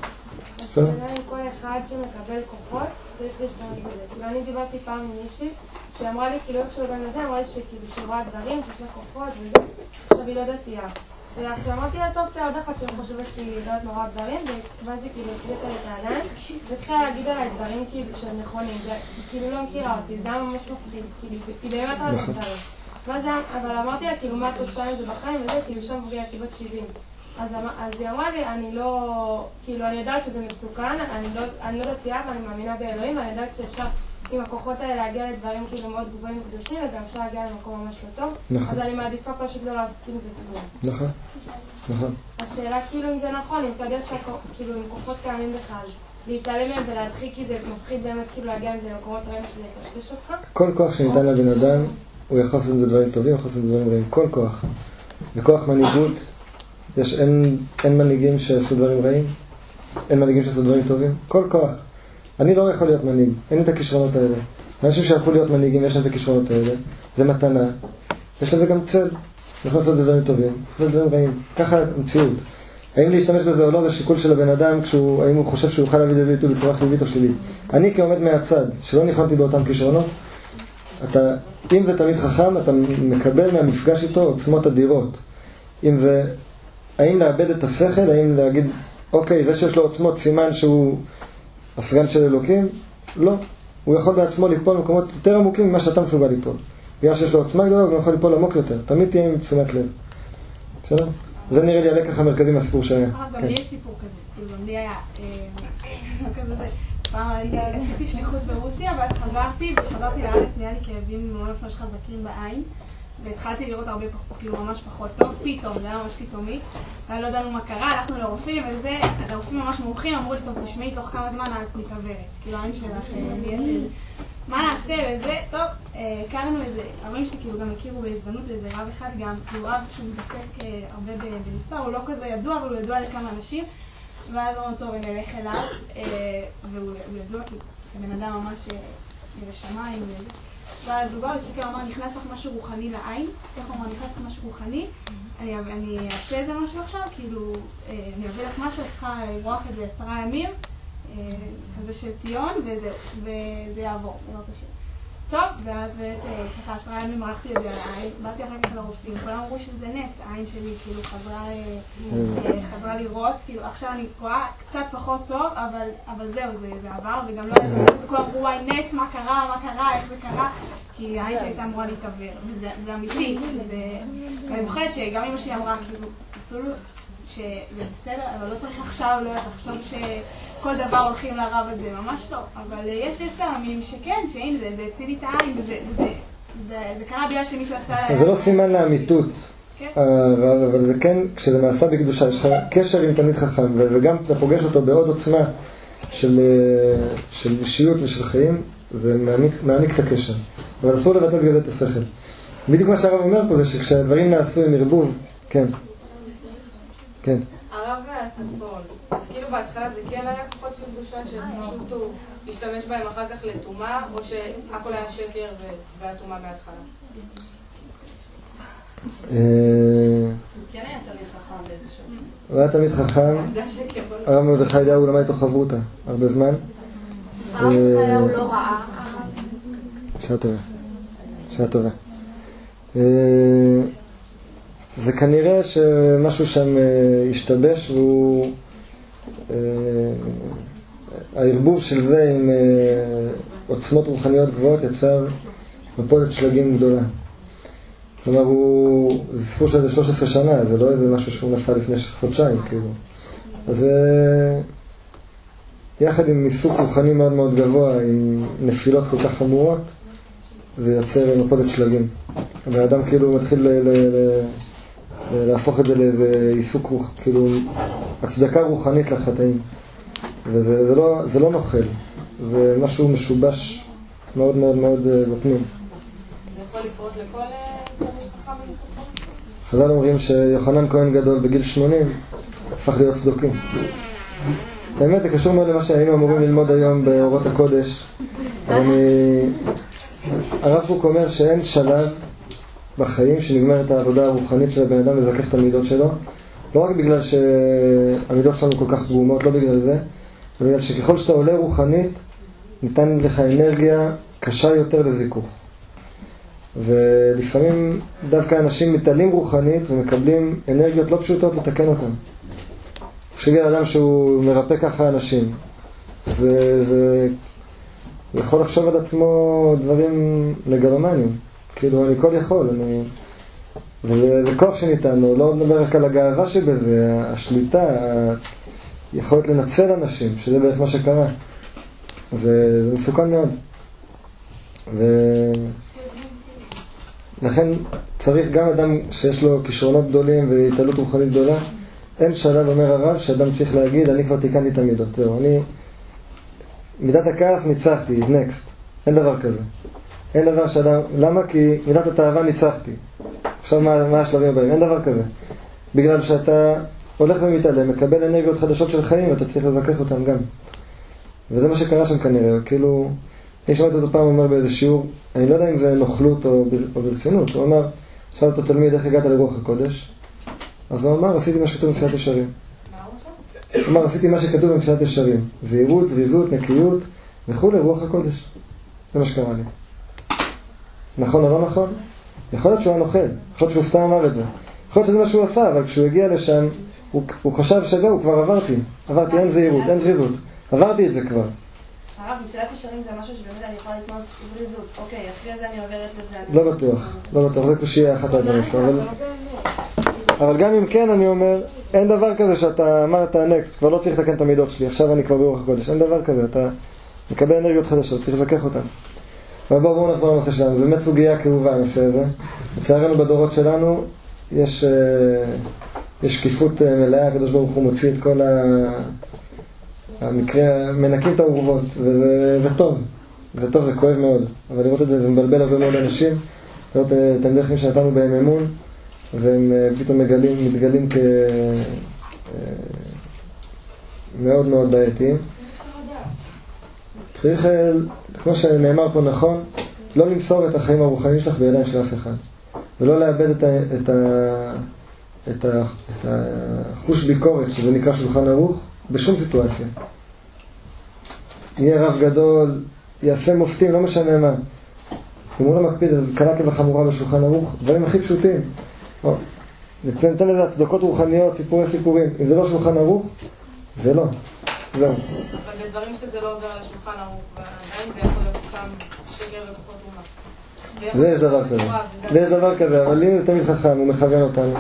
השאלה אם כל אחד שמקבל כוחות צריך להשתמש בזה. כאילו אני דיברתי פעם עם מישהי שאמרה לי, כאילו איך שהוא בן אדם, אמרה לי שכאילו שהיא רואה דברים, שיש לה כוחות וזה, עכשיו היא לא דתייה. וכשאמרתי לה, טוב, זה עוד אחת שאני חושבת שהיא לא יודעת נורא דברים, ואז היא כאילו הצליחה את העיניים, והתחילה להגיד עליי דברים כאילו שהם נכונים, וכאילו לא מכירה אותי, זה היה ממש מפחיד, כאילו באמת לא יודעת דברים. אבל אמרתי לה, כאילו מה את עושה עם זה בחיים וזה, כאילו שם בגיעה כיבת שבעים. אז, אז היא אמרה לי, אני לא, כאילו אני יודעת שזה מסוכן, אני לא, אני לא דתייה ואני מאמינה באלוהים, ואני יודעת שאפשר עם הכוחות האלה להגיע לדברים כאילו מאוד גבוהים וקדושים, וגם אפשר להגיע למקום ממש לא טוב. נכון. אז אני מעדיפה פשוט לא להסכים עם זה כלום. נכון, נכון. השאלה כאילו אם זה נכון, אם אתה יודע שכאילו עם כוחות קיימים בכלל, להתעלם מהם ולהדחיק כי זה מפחיד באמת כאילו להגיע עם זה למקומות רעים שזה יקשקש אותך. כל כוח שניתן לבן אדם, הוא יכול לעשות עם זה דברים טובים, יכול לעשות עם זה דברים רעים. כל כוח. בכוח מנהיגות, יש, אין, אין מנהיגים שעשו דברים רעים, אין מנהיגים שעשו דברים טובים. כל כוח. אני לא יכול להיות מנהיג, אין לי את הכישרונות האלה. אנשים שיכולו להיות מנהיגים, יש להם את הכישרונות האלה. זה מתנה. יש לזה גם צד. יכול לעשות דברים טובים, יכול לעשות דברים רעים. ככה המציאות. האם להשתמש בזה או לא, זה שיקול של הבן אדם, כשהוא, האם הוא חושב שהוא יוכל להביא את זה בצורה חיובית או שלילית. אני כעומד מהצד, שלא נכנתי באותם כישרונות, אתה, אם זה תמיד חכם, אתה מקבל מהמפגש איתו עוצמות אדירות. אם זה, האם לאבד את השכל, האם להגיד, אוקיי, זה שיש לו עוצמות, סימן שהוא הסגן של אלוקים? לא. הוא יכול בעצמו ליפול במקומות יותר עמוקים ממה שאתה מסוגל ליפול. בגלל שיש לו עוצמה גדולה, הוא יכול ליפול עמוק יותר. תמיד תהיה עם תשומת לב. בסדר? זה נראה לי הלקח המרכזי מהסיפור שהיה. גם לי יש סיפור כזה. כאילו, גם לי היה כזה זה. פעם עשיתי שליחות ברוסיה, ואז חזרתי, וכשחזרתי לארץ נהיה לי כאבים ממש ממש חזקים בעין. והתחלתי לראות הרבה פחות, כאילו ממש פחות טוב, פתאום, זה היה ממש פתאומי. ולא ידענו מה קרה, הלכנו לרופאים וזה, הרופאים ממש מומחים, אמרו לי, טוב, תשמעי, תוך כמה זמן את מתעברת. כאילו, העין שלך, מה נעשה וזה, טוב, הכרנו איזה, ההורים שלי כאילו גם הכירו בהזדמנות לאיזה רב אחד, גם כאילו רב שהוא מתעסק הרבה בניסה, הוא לא כזה ידוע, אבל הוא ידוע לכמה אנשים, ואז אמרנו, טוב, אני אלך אליו, והוא ידוע כבן אדם ממש בשמיים וזה. ואז הוא בא להסתכל, אמר, נכנס לך משהו רוחני לעין, איך הוא אמר, נכנס לך משהו רוחני, אני, אני אעשה איזה משהו עכשיו, כאילו, אני אביא לך משהו, את צריכה לברוח את זה עשרה ימים, כזה של טיון, וזה, וזה יעבור, בעזרת השם. טוב, ואז באמת, ככה עשרה ימים ערכתי את זה על העין, באתי אחר כך לרופאים, כולם אמרו שזה נס, העין שלי כאילו חזרה, חזרה לראות, כאילו עכשיו אני רואה קצת פחות טוב, אבל, אבל זהו, זה, זה עבר, וגם לא היה, וכולם אמרו, וואי, נס, מה קרה, מה קרה, איך זה קרה, כי העין שהייתה אמורה להתעבר, וזה, זה אמיתי, ואני זוכרת שגם אמא שלי אמרה, כאילו, עשו לו, שזה בסדר, אבל לא צריך עכשיו, לא לחשוב שכל דבר הולכים לרב הזה, ממש לא. אבל יש לי פעמים שכן, שהנה, זה הציל לי את העין, וזה קרה בגלל שמישהו עשה... זה לא סימן לאמיתות, אבל זה כן, כשזה נעשה בקדושה, יש לך קשר עם תלמיד חכם, וגם אתה פוגש אותו בעוד עוצמה של אישיות ושל חיים, זה מעמיק את הקשר. אבל אסור לבטל בגלל את השכל. בדיוק מה שהרב אומר פה זה שכשהדברים נעשו עם ערבוב, כן. כן. הרב הצפון. אז כאילו בהתחלה זה כן היה כוחות של קדושה שפשוט הוא השתמש בהם אחר כך לטומאה, או שהכל היה שקר וזה היה טומאה בהתחלה? כן היה תמיד חכם באיזשהו. הוא היה תמיד חכם. זה השקר. הרב מרדכי אליהו למד איתו חברותא הרבה זמן. הרב מרדכי אליהו לא ראה. שעה טובה. שעה טובה. זה כנראה שמשהו שם השתבש, והוא הערבוב של זה עם עוצמות רוחניות גבוהות יצר מפולת שלגים גדולה. כלומר, הוא, זה סיפור של שלוש עשרה שנה, זה לא איזה משהו שהוא נפל לפני חודשיים, כאילו. אז יחד עם עיסוק רוחני מאוד מאוד גבוה, עם נפילות כל כך חמורות, זה יוצר מפולת שלגים. והאדם כאילו מתחיל ל- ל- ל- להפוך את זה לאיזה עיסוק רוח, כאילו הצדקה רוחנית לחטאים. וזה זה לא, זה לא נוכל, זה משהו משובש מאוד מאוד מאוד בפנים. זה יכול לקרות לכל תלמיד חכם מלכתחילה? חז"ל אומרים שיוחנן כהן גדול בגיל שמונים הפך להיות צדוקי. האמת, זה קשור מאוד למה שהיינו אמורים ללמוד היום באורות הקודש. אבל אני... הרב קוק אומר שאין שלב בחיים שנגמרת העבודה הרוחנית של הבן אדם לזכך את המידות שלו, לא רק בגלל שהמידות שלנו כל כך פגומות, לא בגלל זה, אלא בגלל שככל שאתה עולה רוחנית ניתן לך אנרגיה קשה יותר לזיכוך. ולפעמים דווקא אנשים מתעלים רוחנית ומקבלים אנרגיות לא פשוטות לתקן אותם. חושבי על אדם שהוא מרפא ככה אנשים, זה, זה יכול לחשוב על עצמו דברים לגלומניים, כאילו אני כל יכול, אני... וזה זה כוח שניתן לו, לא נדבר רק על הגאווה שבזה, השליטה, היכולת לנצל אנשים, שזה בערך מה שקרה. זה, זה מסוכן מאוד. ולכן צריך גם אדם שיש לו כישרונות גדולים והתעלות רוחנית גדולה, אין שלב, אומר הרב, שאדם צריך להגיד, אני כבר תיקנתי את המידות. תראו, אני... מידת הכעס ניצחתי, next. אין דבר כזה. אין דבר שאדם... למה? כי מידת התאווה ניצחתי. עכשיו מה, מה השלבים הבאים? אין דבר כזה. בגלל שאתה הולך ומתעלם, מקבל אנרגיות חדשות של חיים, ואתה צריך לזכך אותם גם. וזה מה שקרה שם כנראה. כאילו, אני שמעתי אותו פעם אומר באיזה שיעור, אני לא יודע אם זה נוכלות או, או ברצינות. הוא אמר, שאל אותו תלמיד, איך הגעת לרוח הקודש? אז הוא אמר, עשיתי מה שכתוב במסילת ישרים. מה הוא עושה? הוא אמר, עשיתי מה שכתוב במסילת ישרים. זהירות, זריזות, נקיות, וכו' לרוח הקודש. זה מה שקרה לי. נכון או לא נכון? יכול להיות שהוא היה נוכל, יכול להיות שהוא סתם אמר את זה. יכול להיות שזה מה שהוא עשה, אבל כשהוא הגיע לשם, הוא, הוא חשב שזהו, כבר עברתי. עברתי, אין זהירות, אין זריזות. עברתי את זה כבר. הרב, מסילת ישרים זה משהו שבאמת אני יכולה לקנות זריזות. אוקיי, אחרי זה אני עוברת לזה. לא בטוח, לא בטוח, זה קושי אחת הדברים שלו. אבל... אבל גם אם כן, אני אומר, אין דבר כזה שאתה אמרת נקסט, כבר לא צריך לתקן את המידות שלי, עכשיו אני כבר ברוח הקודש. אין דבר כזה, אתה מקבל אנרגיות חדשות, צריך לזכך אותן. אבל בואו בואו נחזור לנושא שלנו, זה באמת סוגיה כאובה הנושא הזה. לצערנו בדורות שלנו יש, יש שקיפות מלאה, הקדוש ברוך הוא מוציא את כל המקרה, מנקים את העורבות, וזה טוב, זה טוב, זה כואב מאוד, אבל לראות את זה, זה מבלבל הרבה מאוד אנשים, לראות את המדרכים שנתנו בהם אמון, והם פתאום מגלים, מתגלים כמאוד מאוד בעייתיים. צריך, כמו שנאמר פה נכון, לא למסור את החיים הרוחניים שלך בידיים של אף אחד. ולא לאבד את, ה, את, ה, את, ה, את החוש ביקורת, שזה נקרא שולחן ערוך, בשום סיטואציה. יהיה רב גדול, יעשה מופתים, לא משנה מה. אם הוא לא מקפיד על קלה כבחמורה בשולחן ערוך, דברים הכי פשוטים. או, ניתן לזה הצדקות רוחניות, סיפורי סיפורים. אם זה לא שולחן ערוך, זה לא. זהו. אבל בדברים שזה לא עובר על השולחן ערוך, ועדיין זה יכול להיות סתם שקר וכוחות אומה. זה יש דבר כזה. זה יש דבר כזה, אבל אם זה תמיד חכם, הוא מכוון אותנו.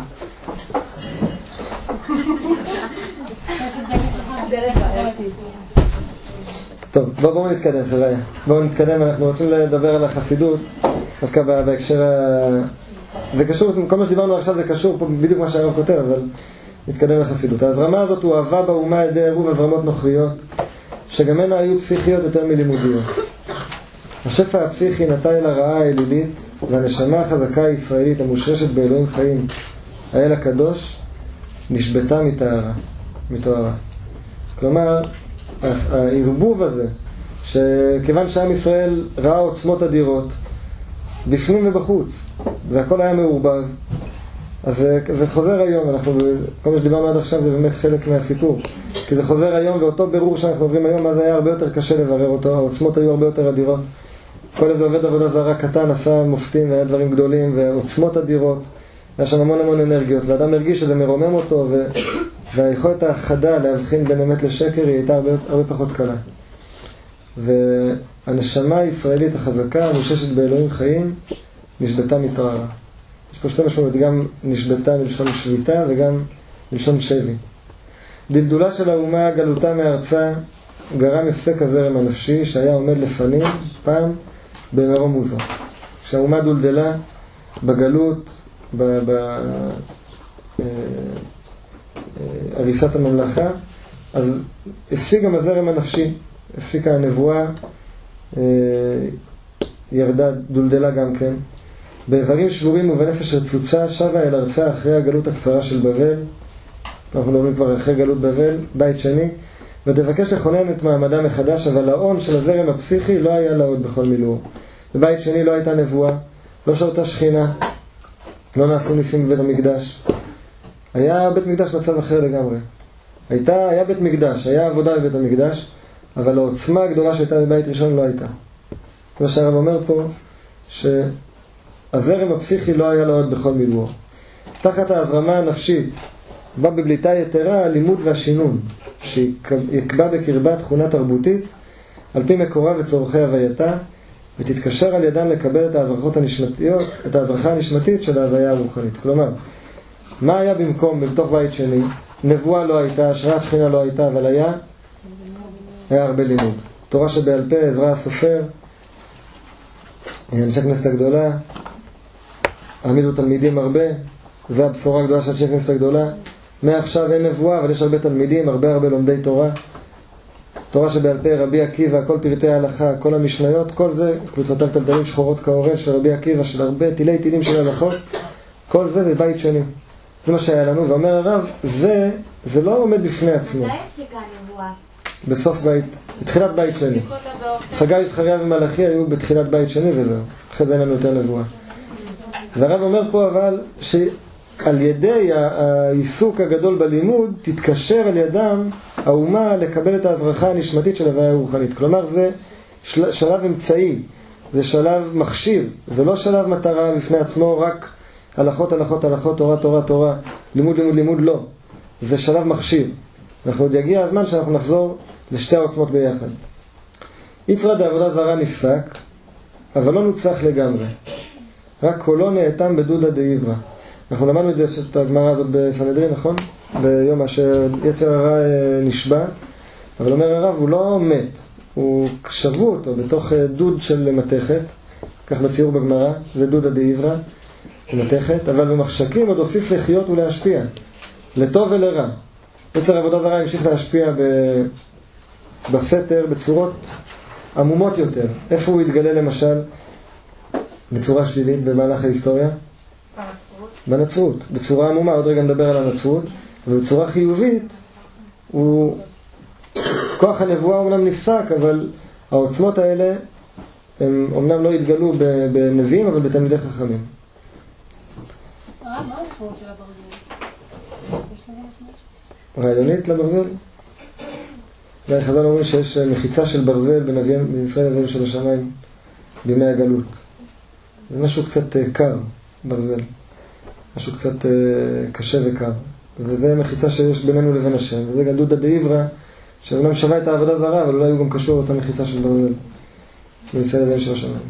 טוב, בואו נתקדם חבר'ה. בואו נתקדם, אנחנו רוצים לדבר על החסידות, דווקא בהקשר ה... זה קשור, כל מה שדיברנו עכשיו זה קשור פה בדיוק מה שהרב כותב, אבל נתקדם לחסידות. ההזרמה הזאת הוא אהבה באומה על ידי עירוב הזרמות נוכריות, שגם הן היו פסיכיות יותר מלימודיות. השפע הפסיכי נטע אל הרעה האלילית, והנשמה החזקה הישראלית המושרשת באלוהים חיים, האל הקדוש, נשבתה מטהרה. מתוארה. כלומר, הערבוב הזה, שכיוון שעם ישראל ראה עוצמות אדירות, בפנים ובחוץ, והכל היה מעורבב, אז זה, זה חוזר היום. אנחנו, כל מה שדיברנו עד עכשיו זה באמת חלק מהסיפור, כי זה חוזר היום, ואותו ברור שאנחנו עוברים היום, אז היה הרבה יותר קשה לברר אותו, העוצמות היו הרבה יותר אדירות. כל איזה עובד עבודה זרה קטן עשה מופתים, והיה דברים גדולים, ועוצמות אדירות, היה שם המון המון אנרגיות, ואדם הרגיש שזה מרומם אותו, ו... והיכולת החדה להבחין בין אמת לשקר היא הייתה הרבה, הרבה פחות קלה. והנשמה הישראלית החזקה, המוששת באלוהים חיים, נשבתה מתוארה. יש פה שתי משמעות, גם נשבתה מלשון שביתה וגם מלשון שבי. דלדולה של האומה גלותה מארצה גרם הפסק הזרם הנפשי שהיה עומד לפנים פעם במרום מוזו. כשהאומה דולדלה בגלות, ב... ב... הריסת הממלכה, אז הפסיק גם הזרם הנפשי, הפסיקה הנבואה, ירדה, דולדלה גם כן. באיברים שבורים ובנפש רצוצה שבה אל ארצה אחרי הגלות הקצרה של בבל, אנחנו מדברים כבר אחרי גלות בבל, בית שני, ותבקש לכונן את מעמדה מחדש, אבל העון של הזרם הפסיכי לא היה לה עוד בכל מילואו. בבית שני לא הייתה נבואה, לא שרתה שכינה, לא נעשו ניסים בבית המקדש. היה בית מקדש מצב אחר לגמרי. הייתה, היה בית מקדש, היה עבודה בבית המקדש, אבל העוצמה הגדולה שהייתה בבית ראשון לא הייתה. כמו שהרב אומר פה, שהזרם הפסיכי לא היה לו עוד בכל מילואו. תחת ההזרמה הנפשית, בא בבליטה יתרה הלימוד והשינון, שיקבע בקרבה תכונה תרבותית, על פי מקורה וצורכי הווייתה, ותתקשר על ידם לקבל את ההזרחות הנשמתיות, את ההזרחה הנשמתית של ההוויה הרוחנית. כלומר, מה היה במקום בתוך בית שני? נבואה לא הייתה, השראת שכינה לא הייתה, אבל היה היה הרבה לימוד. תורה שבעל פה, עזרא הסופר, אנשי כנסת הגדולה, העמידו תלמידים הרבה, זה הבשורה הגדולה של אנשי כנסת הגדולה. מעכשיו אין נבואה, אבל יש הרבה תלמידים, הרבה הרבה לומדי תורה. תורה שבעל פה, רבי עקיבא, כל פרטי ההלכה, כל המשניות, כל זה, קבוצותיו טלטלים שחורות כעורב של רבי עקיבא, של הרבה תילי תילים של הלכות, כל זה זה בית שני. זה מה שהיה לנו, ואומר הרב, זה, זה לא עומד בפני עצמו. מתי הפסיקה הנבואה? בסוף בית, בתחילת בית שני. חגי, זכריה ומלאכי היו בתחילת בית שני וזהו. אחרי זה אין לנו יותר נבואה. והרב אומר פה אבל, שעל ידי העיסוק הגדול בלימוד, תתקשר על ידם האומה לקבל את ההזרחה הנשמתית של הוויה הרוחנית. כלומר, זה של, שלב אמצעי, זה שלב מכשיר, זה לא שלב מטרה בפני עצמו, רק הלכות, הלכות, הלכות, תורה, תורה, תורה, לימוד, לימוד, לימוד, לא. זה שלב מכשיר. אנחנו עוד יגיע הזמן שאנחנו נחזור לשתי העוצמות ביחד. יצרא דעבודה זרה נפסק, אבל לא נוצח לגמרי. רק קולו נאטם בדודא דעיברא. אנחנו למדנו את זה, את הגמרא הזאת בסנהדרין, נכון? ביום אשר יצר הרע נשבע, אבל אומר הרב, הוא לא מת, הוא שבו אותו בתוך דוד של מתכת, כך בציור בגמרא, זה דודא דעיברא, מתכת, אבל במחשכים עוד הוסיף לחיות ולהשפיע, לטוב ולרע. יצר עבודה זרה המשיך להשפיע ב... בסתר בצורות עמומות יותר. איפה הוא התגלה למשל בצורה שלילית במהלך ההיסטוריה? בנצרות. בנצרות, בצורה עמומה, עוד רגע נדבר על הנצרות, ובצורה חיובית הוא... כוח הנבואה אומנם נפסק, אבל העוצמות האלה הם אומנם לא התגלו בנביאים, אבל בתלמידי חכמים. הרב, מה המשמעות של הברזל? יש לנו משמעות? רעיונית לברזל? אולי חז"ל אומרים שיש מחיצה של ברזל בין אביהם בישראל לבין של השמיים בימי הגלות. זה משהו קצת קר, ברזל. משהו קצת קשה וקר. וזה מחיצה שיש בינינו לבין השם. וזה גם דודא דעיברא, שאומנם שווה את העבודה זרה, אבל אולי הוא גם קשור לאותה מחיצה של ברזל בין ישראל לבין של השמיים.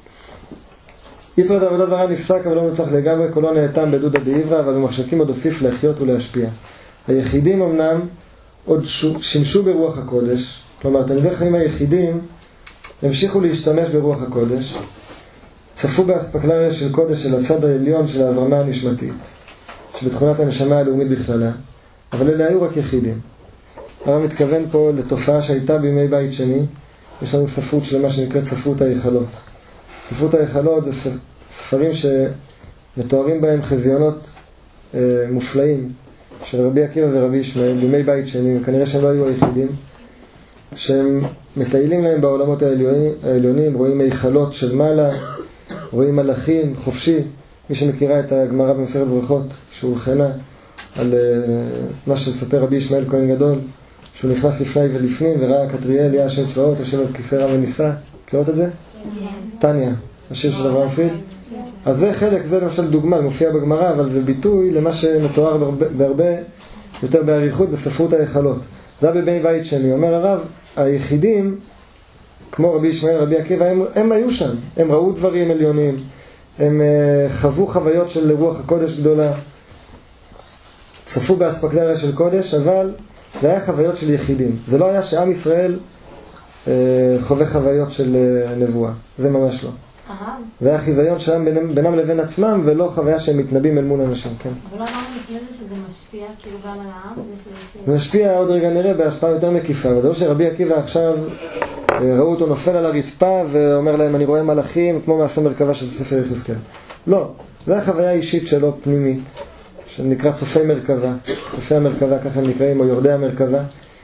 יצרא דעבודה זרה נפסק, אבל לא נוצח לגמרי, קולו נאטם בדודא דעיברא, אבל במחשכים עוד הוסיף להחיות ולהשפיע. היחידים אמנם עוד שימשו ברוח הקודש, כלומר תלמידי חיים היחידים המשיכו להשתמש ברוח הקודש, צפו באספקלריה של קודש של הצד העליון של ההזרמה הנשמתית, שבתכונת הנשמה הלאומית בכללה, אבל אלה היו רק יחידים. הרב מתכוון פה לתופעה שהייתה בימי בית שני. יש לנו ספרות שלמה שנקראת ספרות ההיכלות. ספרות ההיכלות זה ספרים שמתוארים בהם חזיונות אה, מופלאים של רבי עקיבא ורבי ישמעאל בימי בית שני, וכנראה שהם לא היו היחידים, שהם מטיילים להם בעולמות העליונים, העליונים, רואים מיכלות של מעלה, רואים מלאכים, חופשי. מי שמכירה את הגמרא במסכת ברכות, שהוא חנה על uh, מה שמספר רבי ישמעאל כהן גדול, שהוא נכנס לפני ולפנים וראה כתריאל, יה השם צבאות, יושב על כיסא רם ונישא. מכירות את זה? טניה, השיר של אברהם פריד. אז זה חלק, זה למשל דוגמה, מופיע בגמרא, אבל זה ביטוי למה שמתואר בהרבה, בהרבה יותר בעריכות בספרות היכלות. זה בבימי בית שני. אומר הרב, היחידים, כמו רבי ישמעאל, רבי עקיבא, הם, הם היו שם. הם ראו דברים עליונים, הם uh, חוו חוויות של רוח הקודש גדולה, צפו באספקלריה של קודש, אבל זה היה חוויות של יחידים. זה לא היה שעם ישראל uh, חווה חוויות של uh, נבואה. זה ממש לא. זה היה חיזיון שלהם בינם, בינם לבין עצמם, ולא חוויה שהם מתנבאים אל מול אנשים, כן. אבל לא אמרנו לפני זה שזה משפיע כאילו גם על העם? זה משפיע, עוד רגע נראה, בהשפעה יותר מקיפה. אבל זה לא שרבי עקיבא עכשיו ראו אותו נופל על הרצפה ואומר להם אני רואה מלאכים, כמו מעשה מרכבה של ספר יחזקאל. לא, זו החוויה האישית שלו פנימית, שנקרא צופי מרכבה. צופי המרכבה, ככה הם נקראים, או יורדי המרכבה,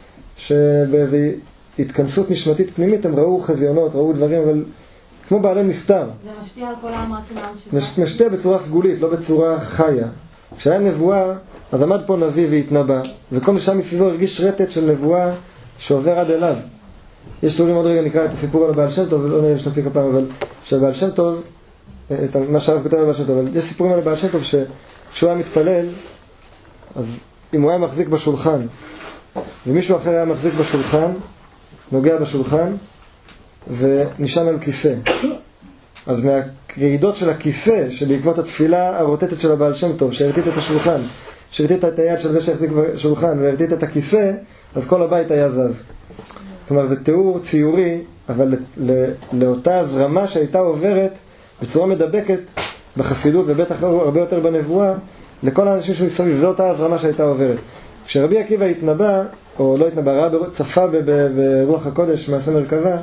שבאיזו התכנסות נשמתית פנימית הם ראו חזיונות, ראו דברים, אבל כמו בעלי מסתר. זה משפיע על כל העם רק עם העם משפיע בצורה סגולית, לא בצורה חיה. כשהיה נבואה, אז עמד פה נביא והתנבא, וכל משם מסביבו הרגיש רטט של נבואה שעובר עד אליו. יש תיאורים, עוד רגע נקרא את הסיפור על הבעל שם טוב, לא נראה שתפיק הפעם, אבל שהבעל שם טוב, את מה שהרב כותב על הבעל שם טוב, אבל יש סיפורים על הבעל שם טוב שכשהוא היה מתפלל, אז אם הוא היה מחזיק בשולחן, ומישהו אחר היה מחזיק בשולחן, נוגע בשולחן, ונשען על כיסא. אז מהרעידות של הכיסא, שבעקבות התפילה הרוטטת של הבעל שם טוב, שהרטיט את השולחן, שהרטיט את היד של זה שהחזיק בשולחן, והרטיט את הכיסא, אז כל הבית היה זז. כלומר, זה תיאור ציורי, אבל לאותה הזרמה שהייתה עוברת בצורה מדבקת בחסידות, ובטח הרבה יותר בנבואה, לכל האנשים שמסביב, זו אותה הזרמה שהייתה עוברת. כשרבי עקיבא התנבא, או לא התנבא, ראה צפה ברוח הקודש, מעשה מרכבה,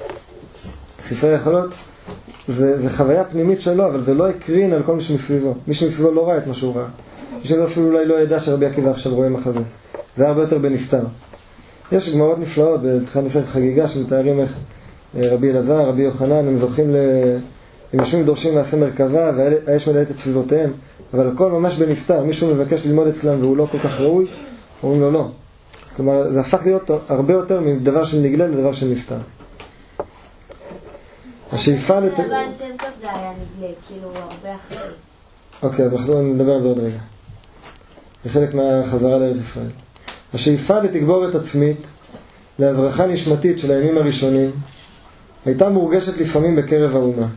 ספרי יכולות, זה, זה חוויה פנימית שלו, אבל זה לא הקרין על כל מי שמסביבו. מי שמסביבו לא ראה את מה שהוא ראה. מי שמסביבו אפילו אולי לא ידע שרבי עקיבא עכשיו רואה מחזה. זה הרבה יותר בנסתר. יש גמרות נפלאות בתחילת מסכת חגיגה שמתארים איך רבי אלעזר, רבי יוחנן, הם זוכים ל... הם יושבים ודורשים מעשה מרכבה והאש מלאת את סביבותיהם, אבל הכל ממש בנסתר. מישהו מבקש ללמוד אצלם והוא לא כל כך ראוי, אומרים לו לא. כלומר, זה הפך להיות הרבה יותר מדבר של נגלה לדבר של נסתר. השאיפה לת... אבל שם טוב זה היה נגלה, כאילו הרבה אחרי. אוקיי, אז נחזור, נדבר על זה עוד רגע. זה חלק מהחזרה לארץ ישראל. השאיפה לתגבורת עצמית, להזרחה נשמתית של הימים הראשונים, הייתה מורגשת לפעמים בקרב האומה.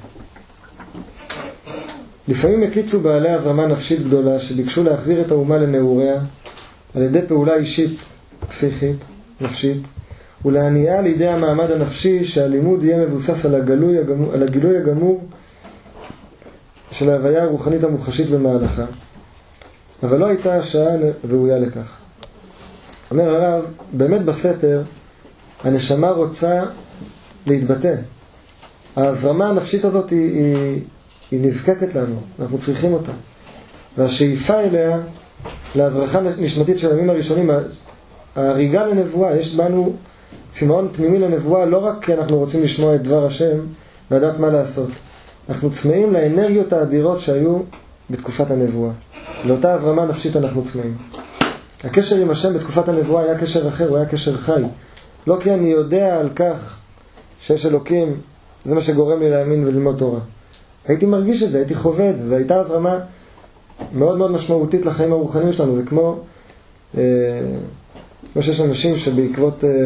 לפעמים הקיצו בעלי הזרמה נפשית גדולה שביקשו להחזיר את האומה לנעוריה על ידי פעולה אישית, פסיכית, נפשית, ולהניעה לידי המעמד הנפשי שהלימוד יהיה מבוסס על הגילוי הגמור, על הגילוי הגמור של ההוויה הרוחנית המוחשית במהלכה. אבל לא הייתה השעה ראויה לכך. אומר הרב, באמת בסתר הנשמה רוצה להתבטא. ההזרמה הנפשית הזאת היא, היא, היא נזקקת לנו, אנחנו צריכים אותה. והשאיפה אליה להזרחה נשמתית של הימים הראשונים, ההריגה לנבואה, יש בנו צמאון פנימי לנבואה, לא רק כי אנחנו רוצים לשמוע את דבר השם ולדעת מה לעשות. אנחנו צמאים לאנרגיות האדירות שהיו בתקופת הנבואה. לאותה הזרמה נפשית אנחנו צמאים. הקשר עם השם בתקופת הנבואה היה קשר אחר, הוא היה קשר חי. לא כי אני יודע על כך שיש אלוקים, זה מה שגורם לי להאמין וללמוד תורה. הייתי מרגיש את זה, הייתי חווה את זה. זו הייתה הזרמה מאוד מאוד משמעותית לחיים הרוחניים שלנו. זה כמו... אה, כמו שיש אנשים שבעקבות אה, אה,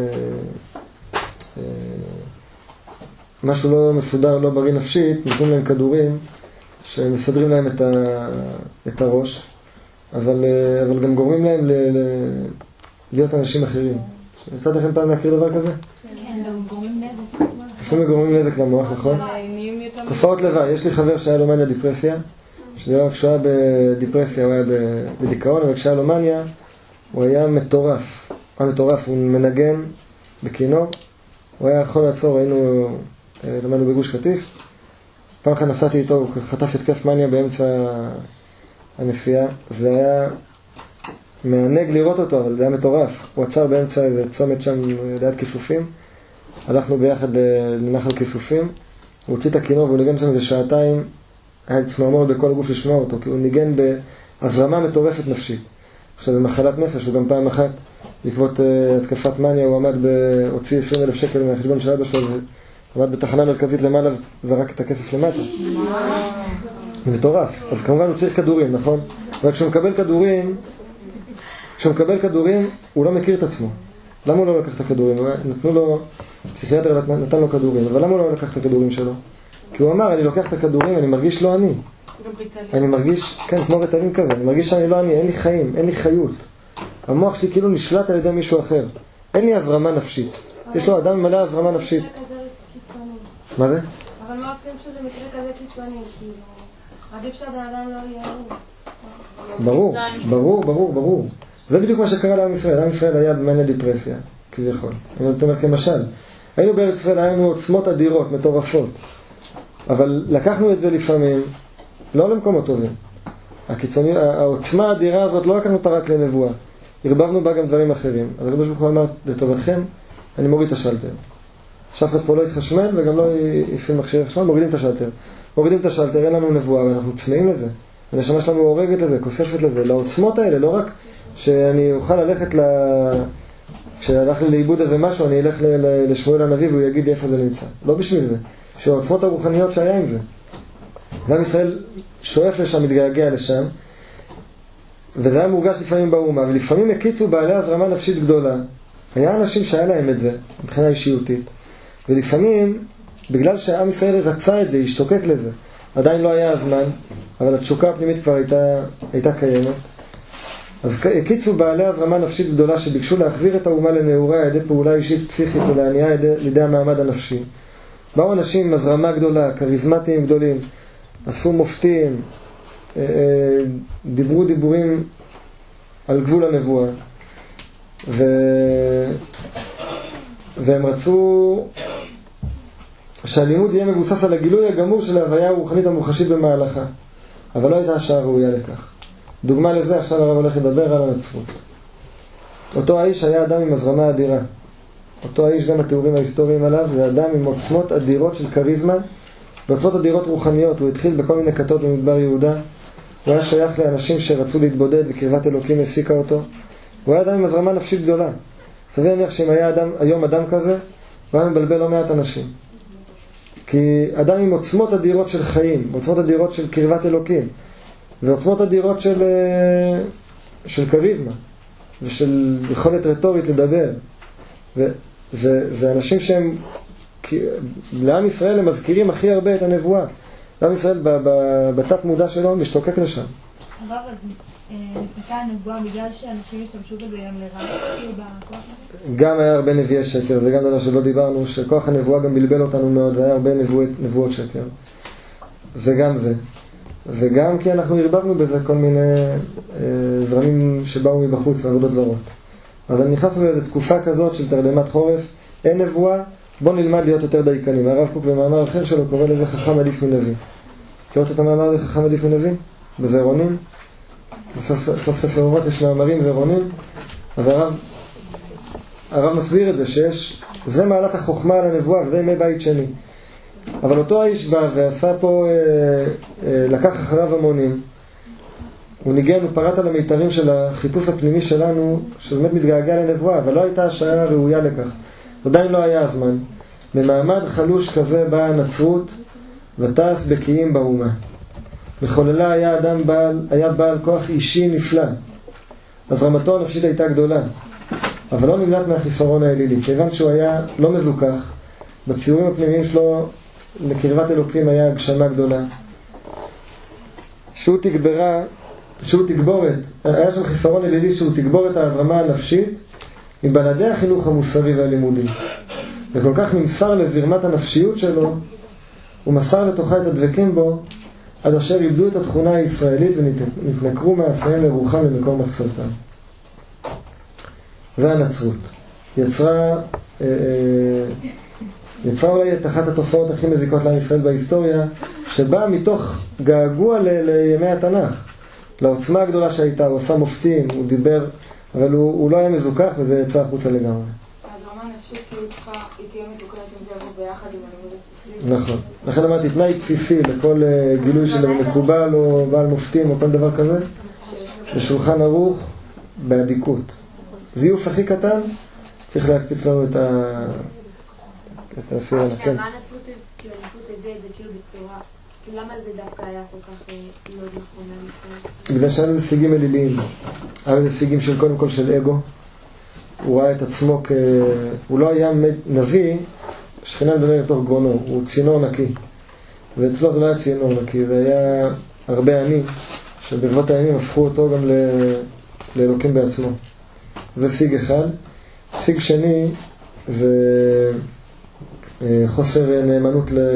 אה, משהו לא מסודר, לא בריא נפשית, נותנים להם כדורים שמסדרים להם את, ה, את הראש, אבל, אה, אבל גם גורמים להם ל, ל, להיות אנשים אחרים. יצאת לכם פעם להכיר דבר כזה? כן, גם גורמים נזק. לפעמים גורמים נזק למוח, נכון? תופעות לוואי. יש לי חבר שהיה לו מניה דיפרסיה, כשהוא היה בדיפרסיה הוא היה בדיכאון, אבל כשהיה לו מניה הוא היה מטורף. הוא היה מטורף, הוא מנגן בכינור, הוא היה יכול לעצור, היינו, למדנו בגוש קטיף. פעם אחת נסעתי איתו, הוא חטף התקף מניה באמצע הנסיעה. זה היה מענג לראות אותו, אבל זה היה מטורף. הוא עצר באמצע איזה צומת שם ליד כיסופים. הלכנו ביחד לנחל כיסופים. הוא הוציא את הכינור והוא ניגן שם איזה שעתיים. היה צמרמורת בכל הגוף לשמוע אותו, כי הוא ניגן בהזרמה מטורפת נפשית. עכשיו זה מחלת נפש, הוא גם פעם אחת, בעקבות uh, התקפת מניה, הוא עמד, הוציא עשרים אלף שקל מהחשבון של אבא שלו, ועמד בתחנה מרכזית למעלה וזרק את הכסף למטה. זה מטורף. אז כמובן הוא צריך כדורים, נכון? אבל כשהוא מקבל כדורים, כשהוא מקבל כדורים, הוא לא מכיר את עצמו. למה הוא לא לקח את הכדורים? נתנו לו, פסיכיאטר נתן לו כדורים, אבל למה הוא לא לקח את הכדורים שלו? כי הוא אמר, אני לוקח את הכדורים, אני מרגיש לא אני. אני מרגיש, כן, כמו ריטלין כזה, אני מרגיש שאני לא אני, אין לי חיים, אין לי חיות. המוח שלי כאילו נשלט על ידי מישהו אחר. אין לי הזרמה נפשית. יש לו אדם מלא הזרמה נפשית. מה זה? אבל מה עושים שזה מקרה כזה קיצוני? כאילו, עדיף שהאדם לא יהיה... ברור, ברור, ברור, ברור. זה בדיוק מה שקרה לעם ישראל. עם ישראל היה במאניה דיפרסיה, כביכול. אני אומר כמשל. היינו בארץ ישראל, היינו עוצמות אדירות, מטורפות. אבל לקחנו את זה לפעמים, לא למקומות טובים. הקיצוני, העוצמה האדירה הזאת לא לקחנו אותה רק לנבואה. הרבבנו בה גם דברים אחרים. אז הקדוש ברוך הוא אמר, לטובתכם, אני מוריד את השלטר. שאף אחד פה לא יתחשמל וגם לא יפעיל מכשיר חשמל, מורידים את השלטר. מורידים את השלטר, אין לנו נבואה, ואנחנו צמאים לזה. הנשמה שלנו הורגת לזה, כוספת לזה, לעוצמות האלה, לא רק שאני אוכל ללכת ל... כשהלך לי לאיבוד איזה משהו, אני אלך לשמואל הנביא והוא יגיד לי איפה זה נמצא. לא בשביל זה. בשביל העוצמות הרוחניות שהיה עם זה. ועם ישראל שואף לשם, מתגעגע לשם, וזה היה מורגש לפעמים באומה, ולפעמים הקיצו בעלי הזרמה נפשית גדולה. היה אנשים שהיה להם את זה, מבחינה אישיותית. ולפעמים, בגלל שהעם ישראל רצה את זה, השתוקק לזה, עדיין לא היה הזמן, אבל התשוקה הפנימית כבר הייתה, הייתה קיימת. אז הקיצו בעלי הזרמה נפשית גדולה שביקשו להחזיר את האומה לנעורה על ידי פעולה אישית פסיכית ולהניעה לידי המעמד הנפשי. באו אנשים עם הזרמה גדולה, כריזמטיים גדולים, עשו מופתים, דיברו דיבורים על גבול הנבואה, ו... והם רצו שהלימוד יהיה מבוסס על הגילוי הגמור של ההוויה הרוחנית המוחשית במהלכה, אבל לא הייתה השעה ראויה לכך. דוגמה לזה, עכשיו הרב הולך לדבר על הנצרות. אותו האיש היה אדם עם הזרמה אדירה. אותו האיש, גם התיאורים ההיסטוריים עליו, זה אדם עם עוצמות אדירות של קריזמה, ועוצמות אדירות רוחניות. הוא התחיל בכל מיני כתות במדבר יהודה. הוא היה שייך לאנשים שרצו להתבודד וקרבת אלוקים הסיקה אותו. הוא היה אדם עם הזרמה נפשית גדולה. סביר להניח שאם היה אדם, היום אדם כזה, הוא היה מבלבל לא מעט אנשים. כי אדם עם עוצמות אדירות של חיים, עוצמות אדירות של קרבת אלוקים, ועוצמות אדירות של, של קריזמה, ושל יכולת רטורית לדבר. וזה זה אנשים שהם, לעם ישראל הם מזכירים הכי הרבה את הנבואה. לעם ישראל בתת מודע שלו משתוקק לשם. הרב, אז נפסקה הנבואה בגלל שאנשים השתמשו בזה גם לרע, כאילו בכוח הזה? גם היה הרבה נביאי שקר, זה גם דבר שלא דיברנו, שכוח הנבואה גם בלבל אותנו מאוד, והיה הרבה נבואות, נבואות שקר. זה גם זה. וגם כי אנחנו הרבבנו בזה כל מיני אה, זרמים שבאו מבחוץ ועבודות זרות. אז אני נכנסנו לאיזו תקופה כזאת של תרדמת חורף, אין נבואה, בוא נלמד להיות יותר דייקנים. הרב קוק במאמר אחר שלו קורא לזה חכם עדיף מנביא. קוראת את המאמר הזה חכם עדיף מנביא? בזרעונים. בסוף סוף ספר אורות יש מאמרים זרעונים. אז הרב, הרב מסביר את זה שיש, זה מעלת החוכמה על הנבואה וזה ימי בית שני. אבל אותו האיש בא ועשה פה, אה, אה, לקח אחריו המונים. הוא ניגן, הוא פרט על המיתרים של החיפוש הפנימי שלנו, שבאמת מתגעגע לנבואה, אבל לא הייתה השעה ראויה לכך. עדיין לא היה הזמן. במעמד חלוש כזה באה הנצרות, ותעש בקיאים באומה. מחוללה היה אדם בעל, היה בעל כוח אישי נפלא. אז רמתו הנפשית הייתה גדולה, אבל לא נמלט מהחיסרון האלילי, כיוון שהוא היה לא מזוכח, בציורים הפנימיים שלו לקרבת אלוקים היה הגשמה גדולה. שהוא תגברה, שהוא תגבורת, היה שם חיסרון אלילי שהוא תגבור את ההזרמה הנפשית מבלעדי החינוך המוסרי והלימודי. וכל כך נמסר לזרמת הנפשיות שלו, הוא מסר לתוכה את הדבקים בו, עד אשר איבדו את התכונה הישראלית ונתנקרו מעשיהם לרוחם למקום מחצלתם. והנצרות יצרה, יצרה אולי את אחת התופעות הכי מזיקות לעם ישראל בהיסטוריה, שבאה מתוך געגוע ל- לימי התנ"ך. לעוצמה הגדולה שהייתה, הוא עשה מופתים, הוא דיבר, אבל הוא, הוא לא היה מזוכח וזה יצא החוצה לגמרי. אז רמה נפשית כאילו צריכה, היא תהיה מתוקנת אם זה יבוא ביחד עם הלימוד השכלי. נכון. לכן אמרתי, תנאי בסיסי לכל uh, גילוי של מקובל או בעל מופתים או כל דבר כזה, בשולחן ערוך באדיקות. זיוף הכי קטן, צריך להקפיץ לנו את ה... את הסירנה, כן. מה הנצרות הביא את זה כאילו בצורה, למה זה דווקא היה כל כך לא נכון למשרד? בגלל שהיה לזה סיגים אליליים, היה לזה סיגים של קודם כל של אגו, הוא ראה את עצמו כ... הוא לא היה נביא, שכינה מדבר בתוך גרונו, הוא צינור נקי, ואצלו זה לא היה צינור נקי, זה היה הרבה אני, שברבות הימים הפכו אותו גם ל... לאלוקים בעצמו. זה סיג אחד. סיג שני זה חוסר נאמנות ל...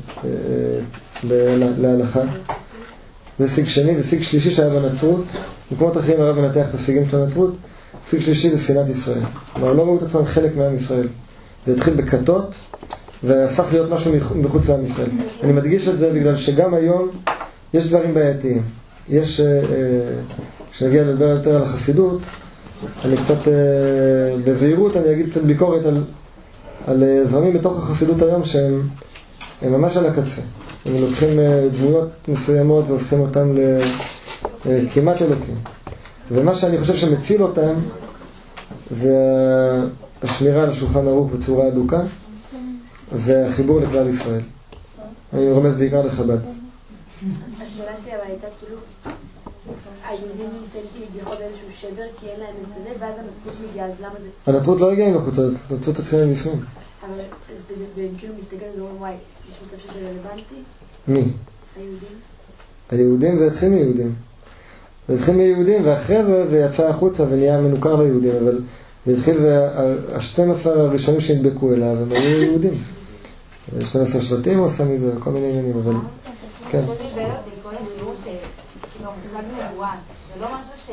ל... להלכה. זה סיג שני. וסיג שלישי שהיה בנצרות, במקומות אחרים הרב מנתח את הסיגים של הנצרות. סיג שלישי זה שנאת ישראל. כלומר, לא ראו את עצמם חלק מעם ישראל. זה התחיל בכתות והפך להיות משהו מחוץ לעם ישראל. אני מדגיש את זה בגלל שגם היום יש דברים בעייתיים. יש, כשנגיע לדבר יותר על החסידות, אני קצת, בזהירות, אני אגיד קצת ביקורת על, על זרמים בתוך החסידות היום שהם הם ממש על הקצה. הם לוקחים דמויות מסוימות והופכים אותם לכמעט אלוקים. ומה שאני חושב שמציל אותם זה השמירה על השולחן ערוך בצורה אדוקה והחיבור לכלל ישראל. אני רומז בעיקר לחב"ד. השאלה שלי אבל הייתה כאילו היהודים נמצאים כביכול איזשהו שבר כי אין להם את זה ואז הנצרות מגיעה, אז למה זה... הנצרות לא הגיעה מחוץ, הנצרות התחילה לפני. אבל זה כאילו מסתכל על זה ואומרים וואי, יש מצב שזה רלוונטי? מי? היהודים? היהודים זה התחיל מיהודים. זה התחיל מיהודים ואחרי זה זה יצא החוצה ונהיה מנוכר ליהודים, אבל זה התחיל וה-שנים עשר הראשונים שהדבקו אליו הם היו יהודים. שנים עשר שבטים עושה מזה, כל מיני עניינים, אבל כן. זה דיבר אותי כל השיעור שכאילו מושג נבואה. זה לא משהו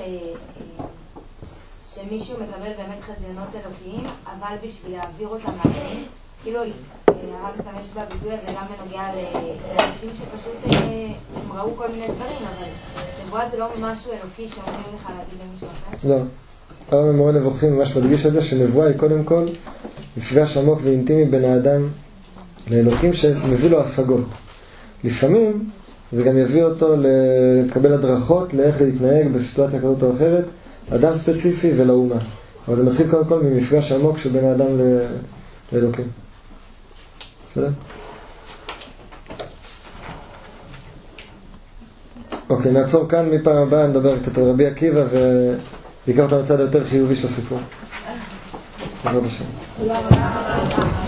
שמישהו מקבל באמת חזיונות אלוקיים, אבל בשביל להעביר אותם לעמים, כאילו הרב משתמש בביטוי הזה גם בנוגע לאנשים שפשוט הם ראו כל מיני דברים, אבל נבואה זה לא משהו אלוקי שאומרים לך להגיד למישהו אחר. לא. הרב ממורה נבוכים ממש מדגיש את זה שנבואה היא קודם כל מפגש עמוק ואינטימי בין האדם לאלוקים שמביא לו השגות. לפעמים זה גם יביא אותו לקבל הדרכות לאיך להתנהג בסיטואציה כזאת או אחרת, אדם ספציפי ולאומה. אבל זה מתחיל קודם כל ממפגש עמוק שבין האדם לאלוקים. בסדר? אוקיי, נעצור כאן. מפעם הבאה נדבר קצת על רבי עקיבא וניקח אותנו לצד היותר חיובי של הסיפור. בעזרת השם.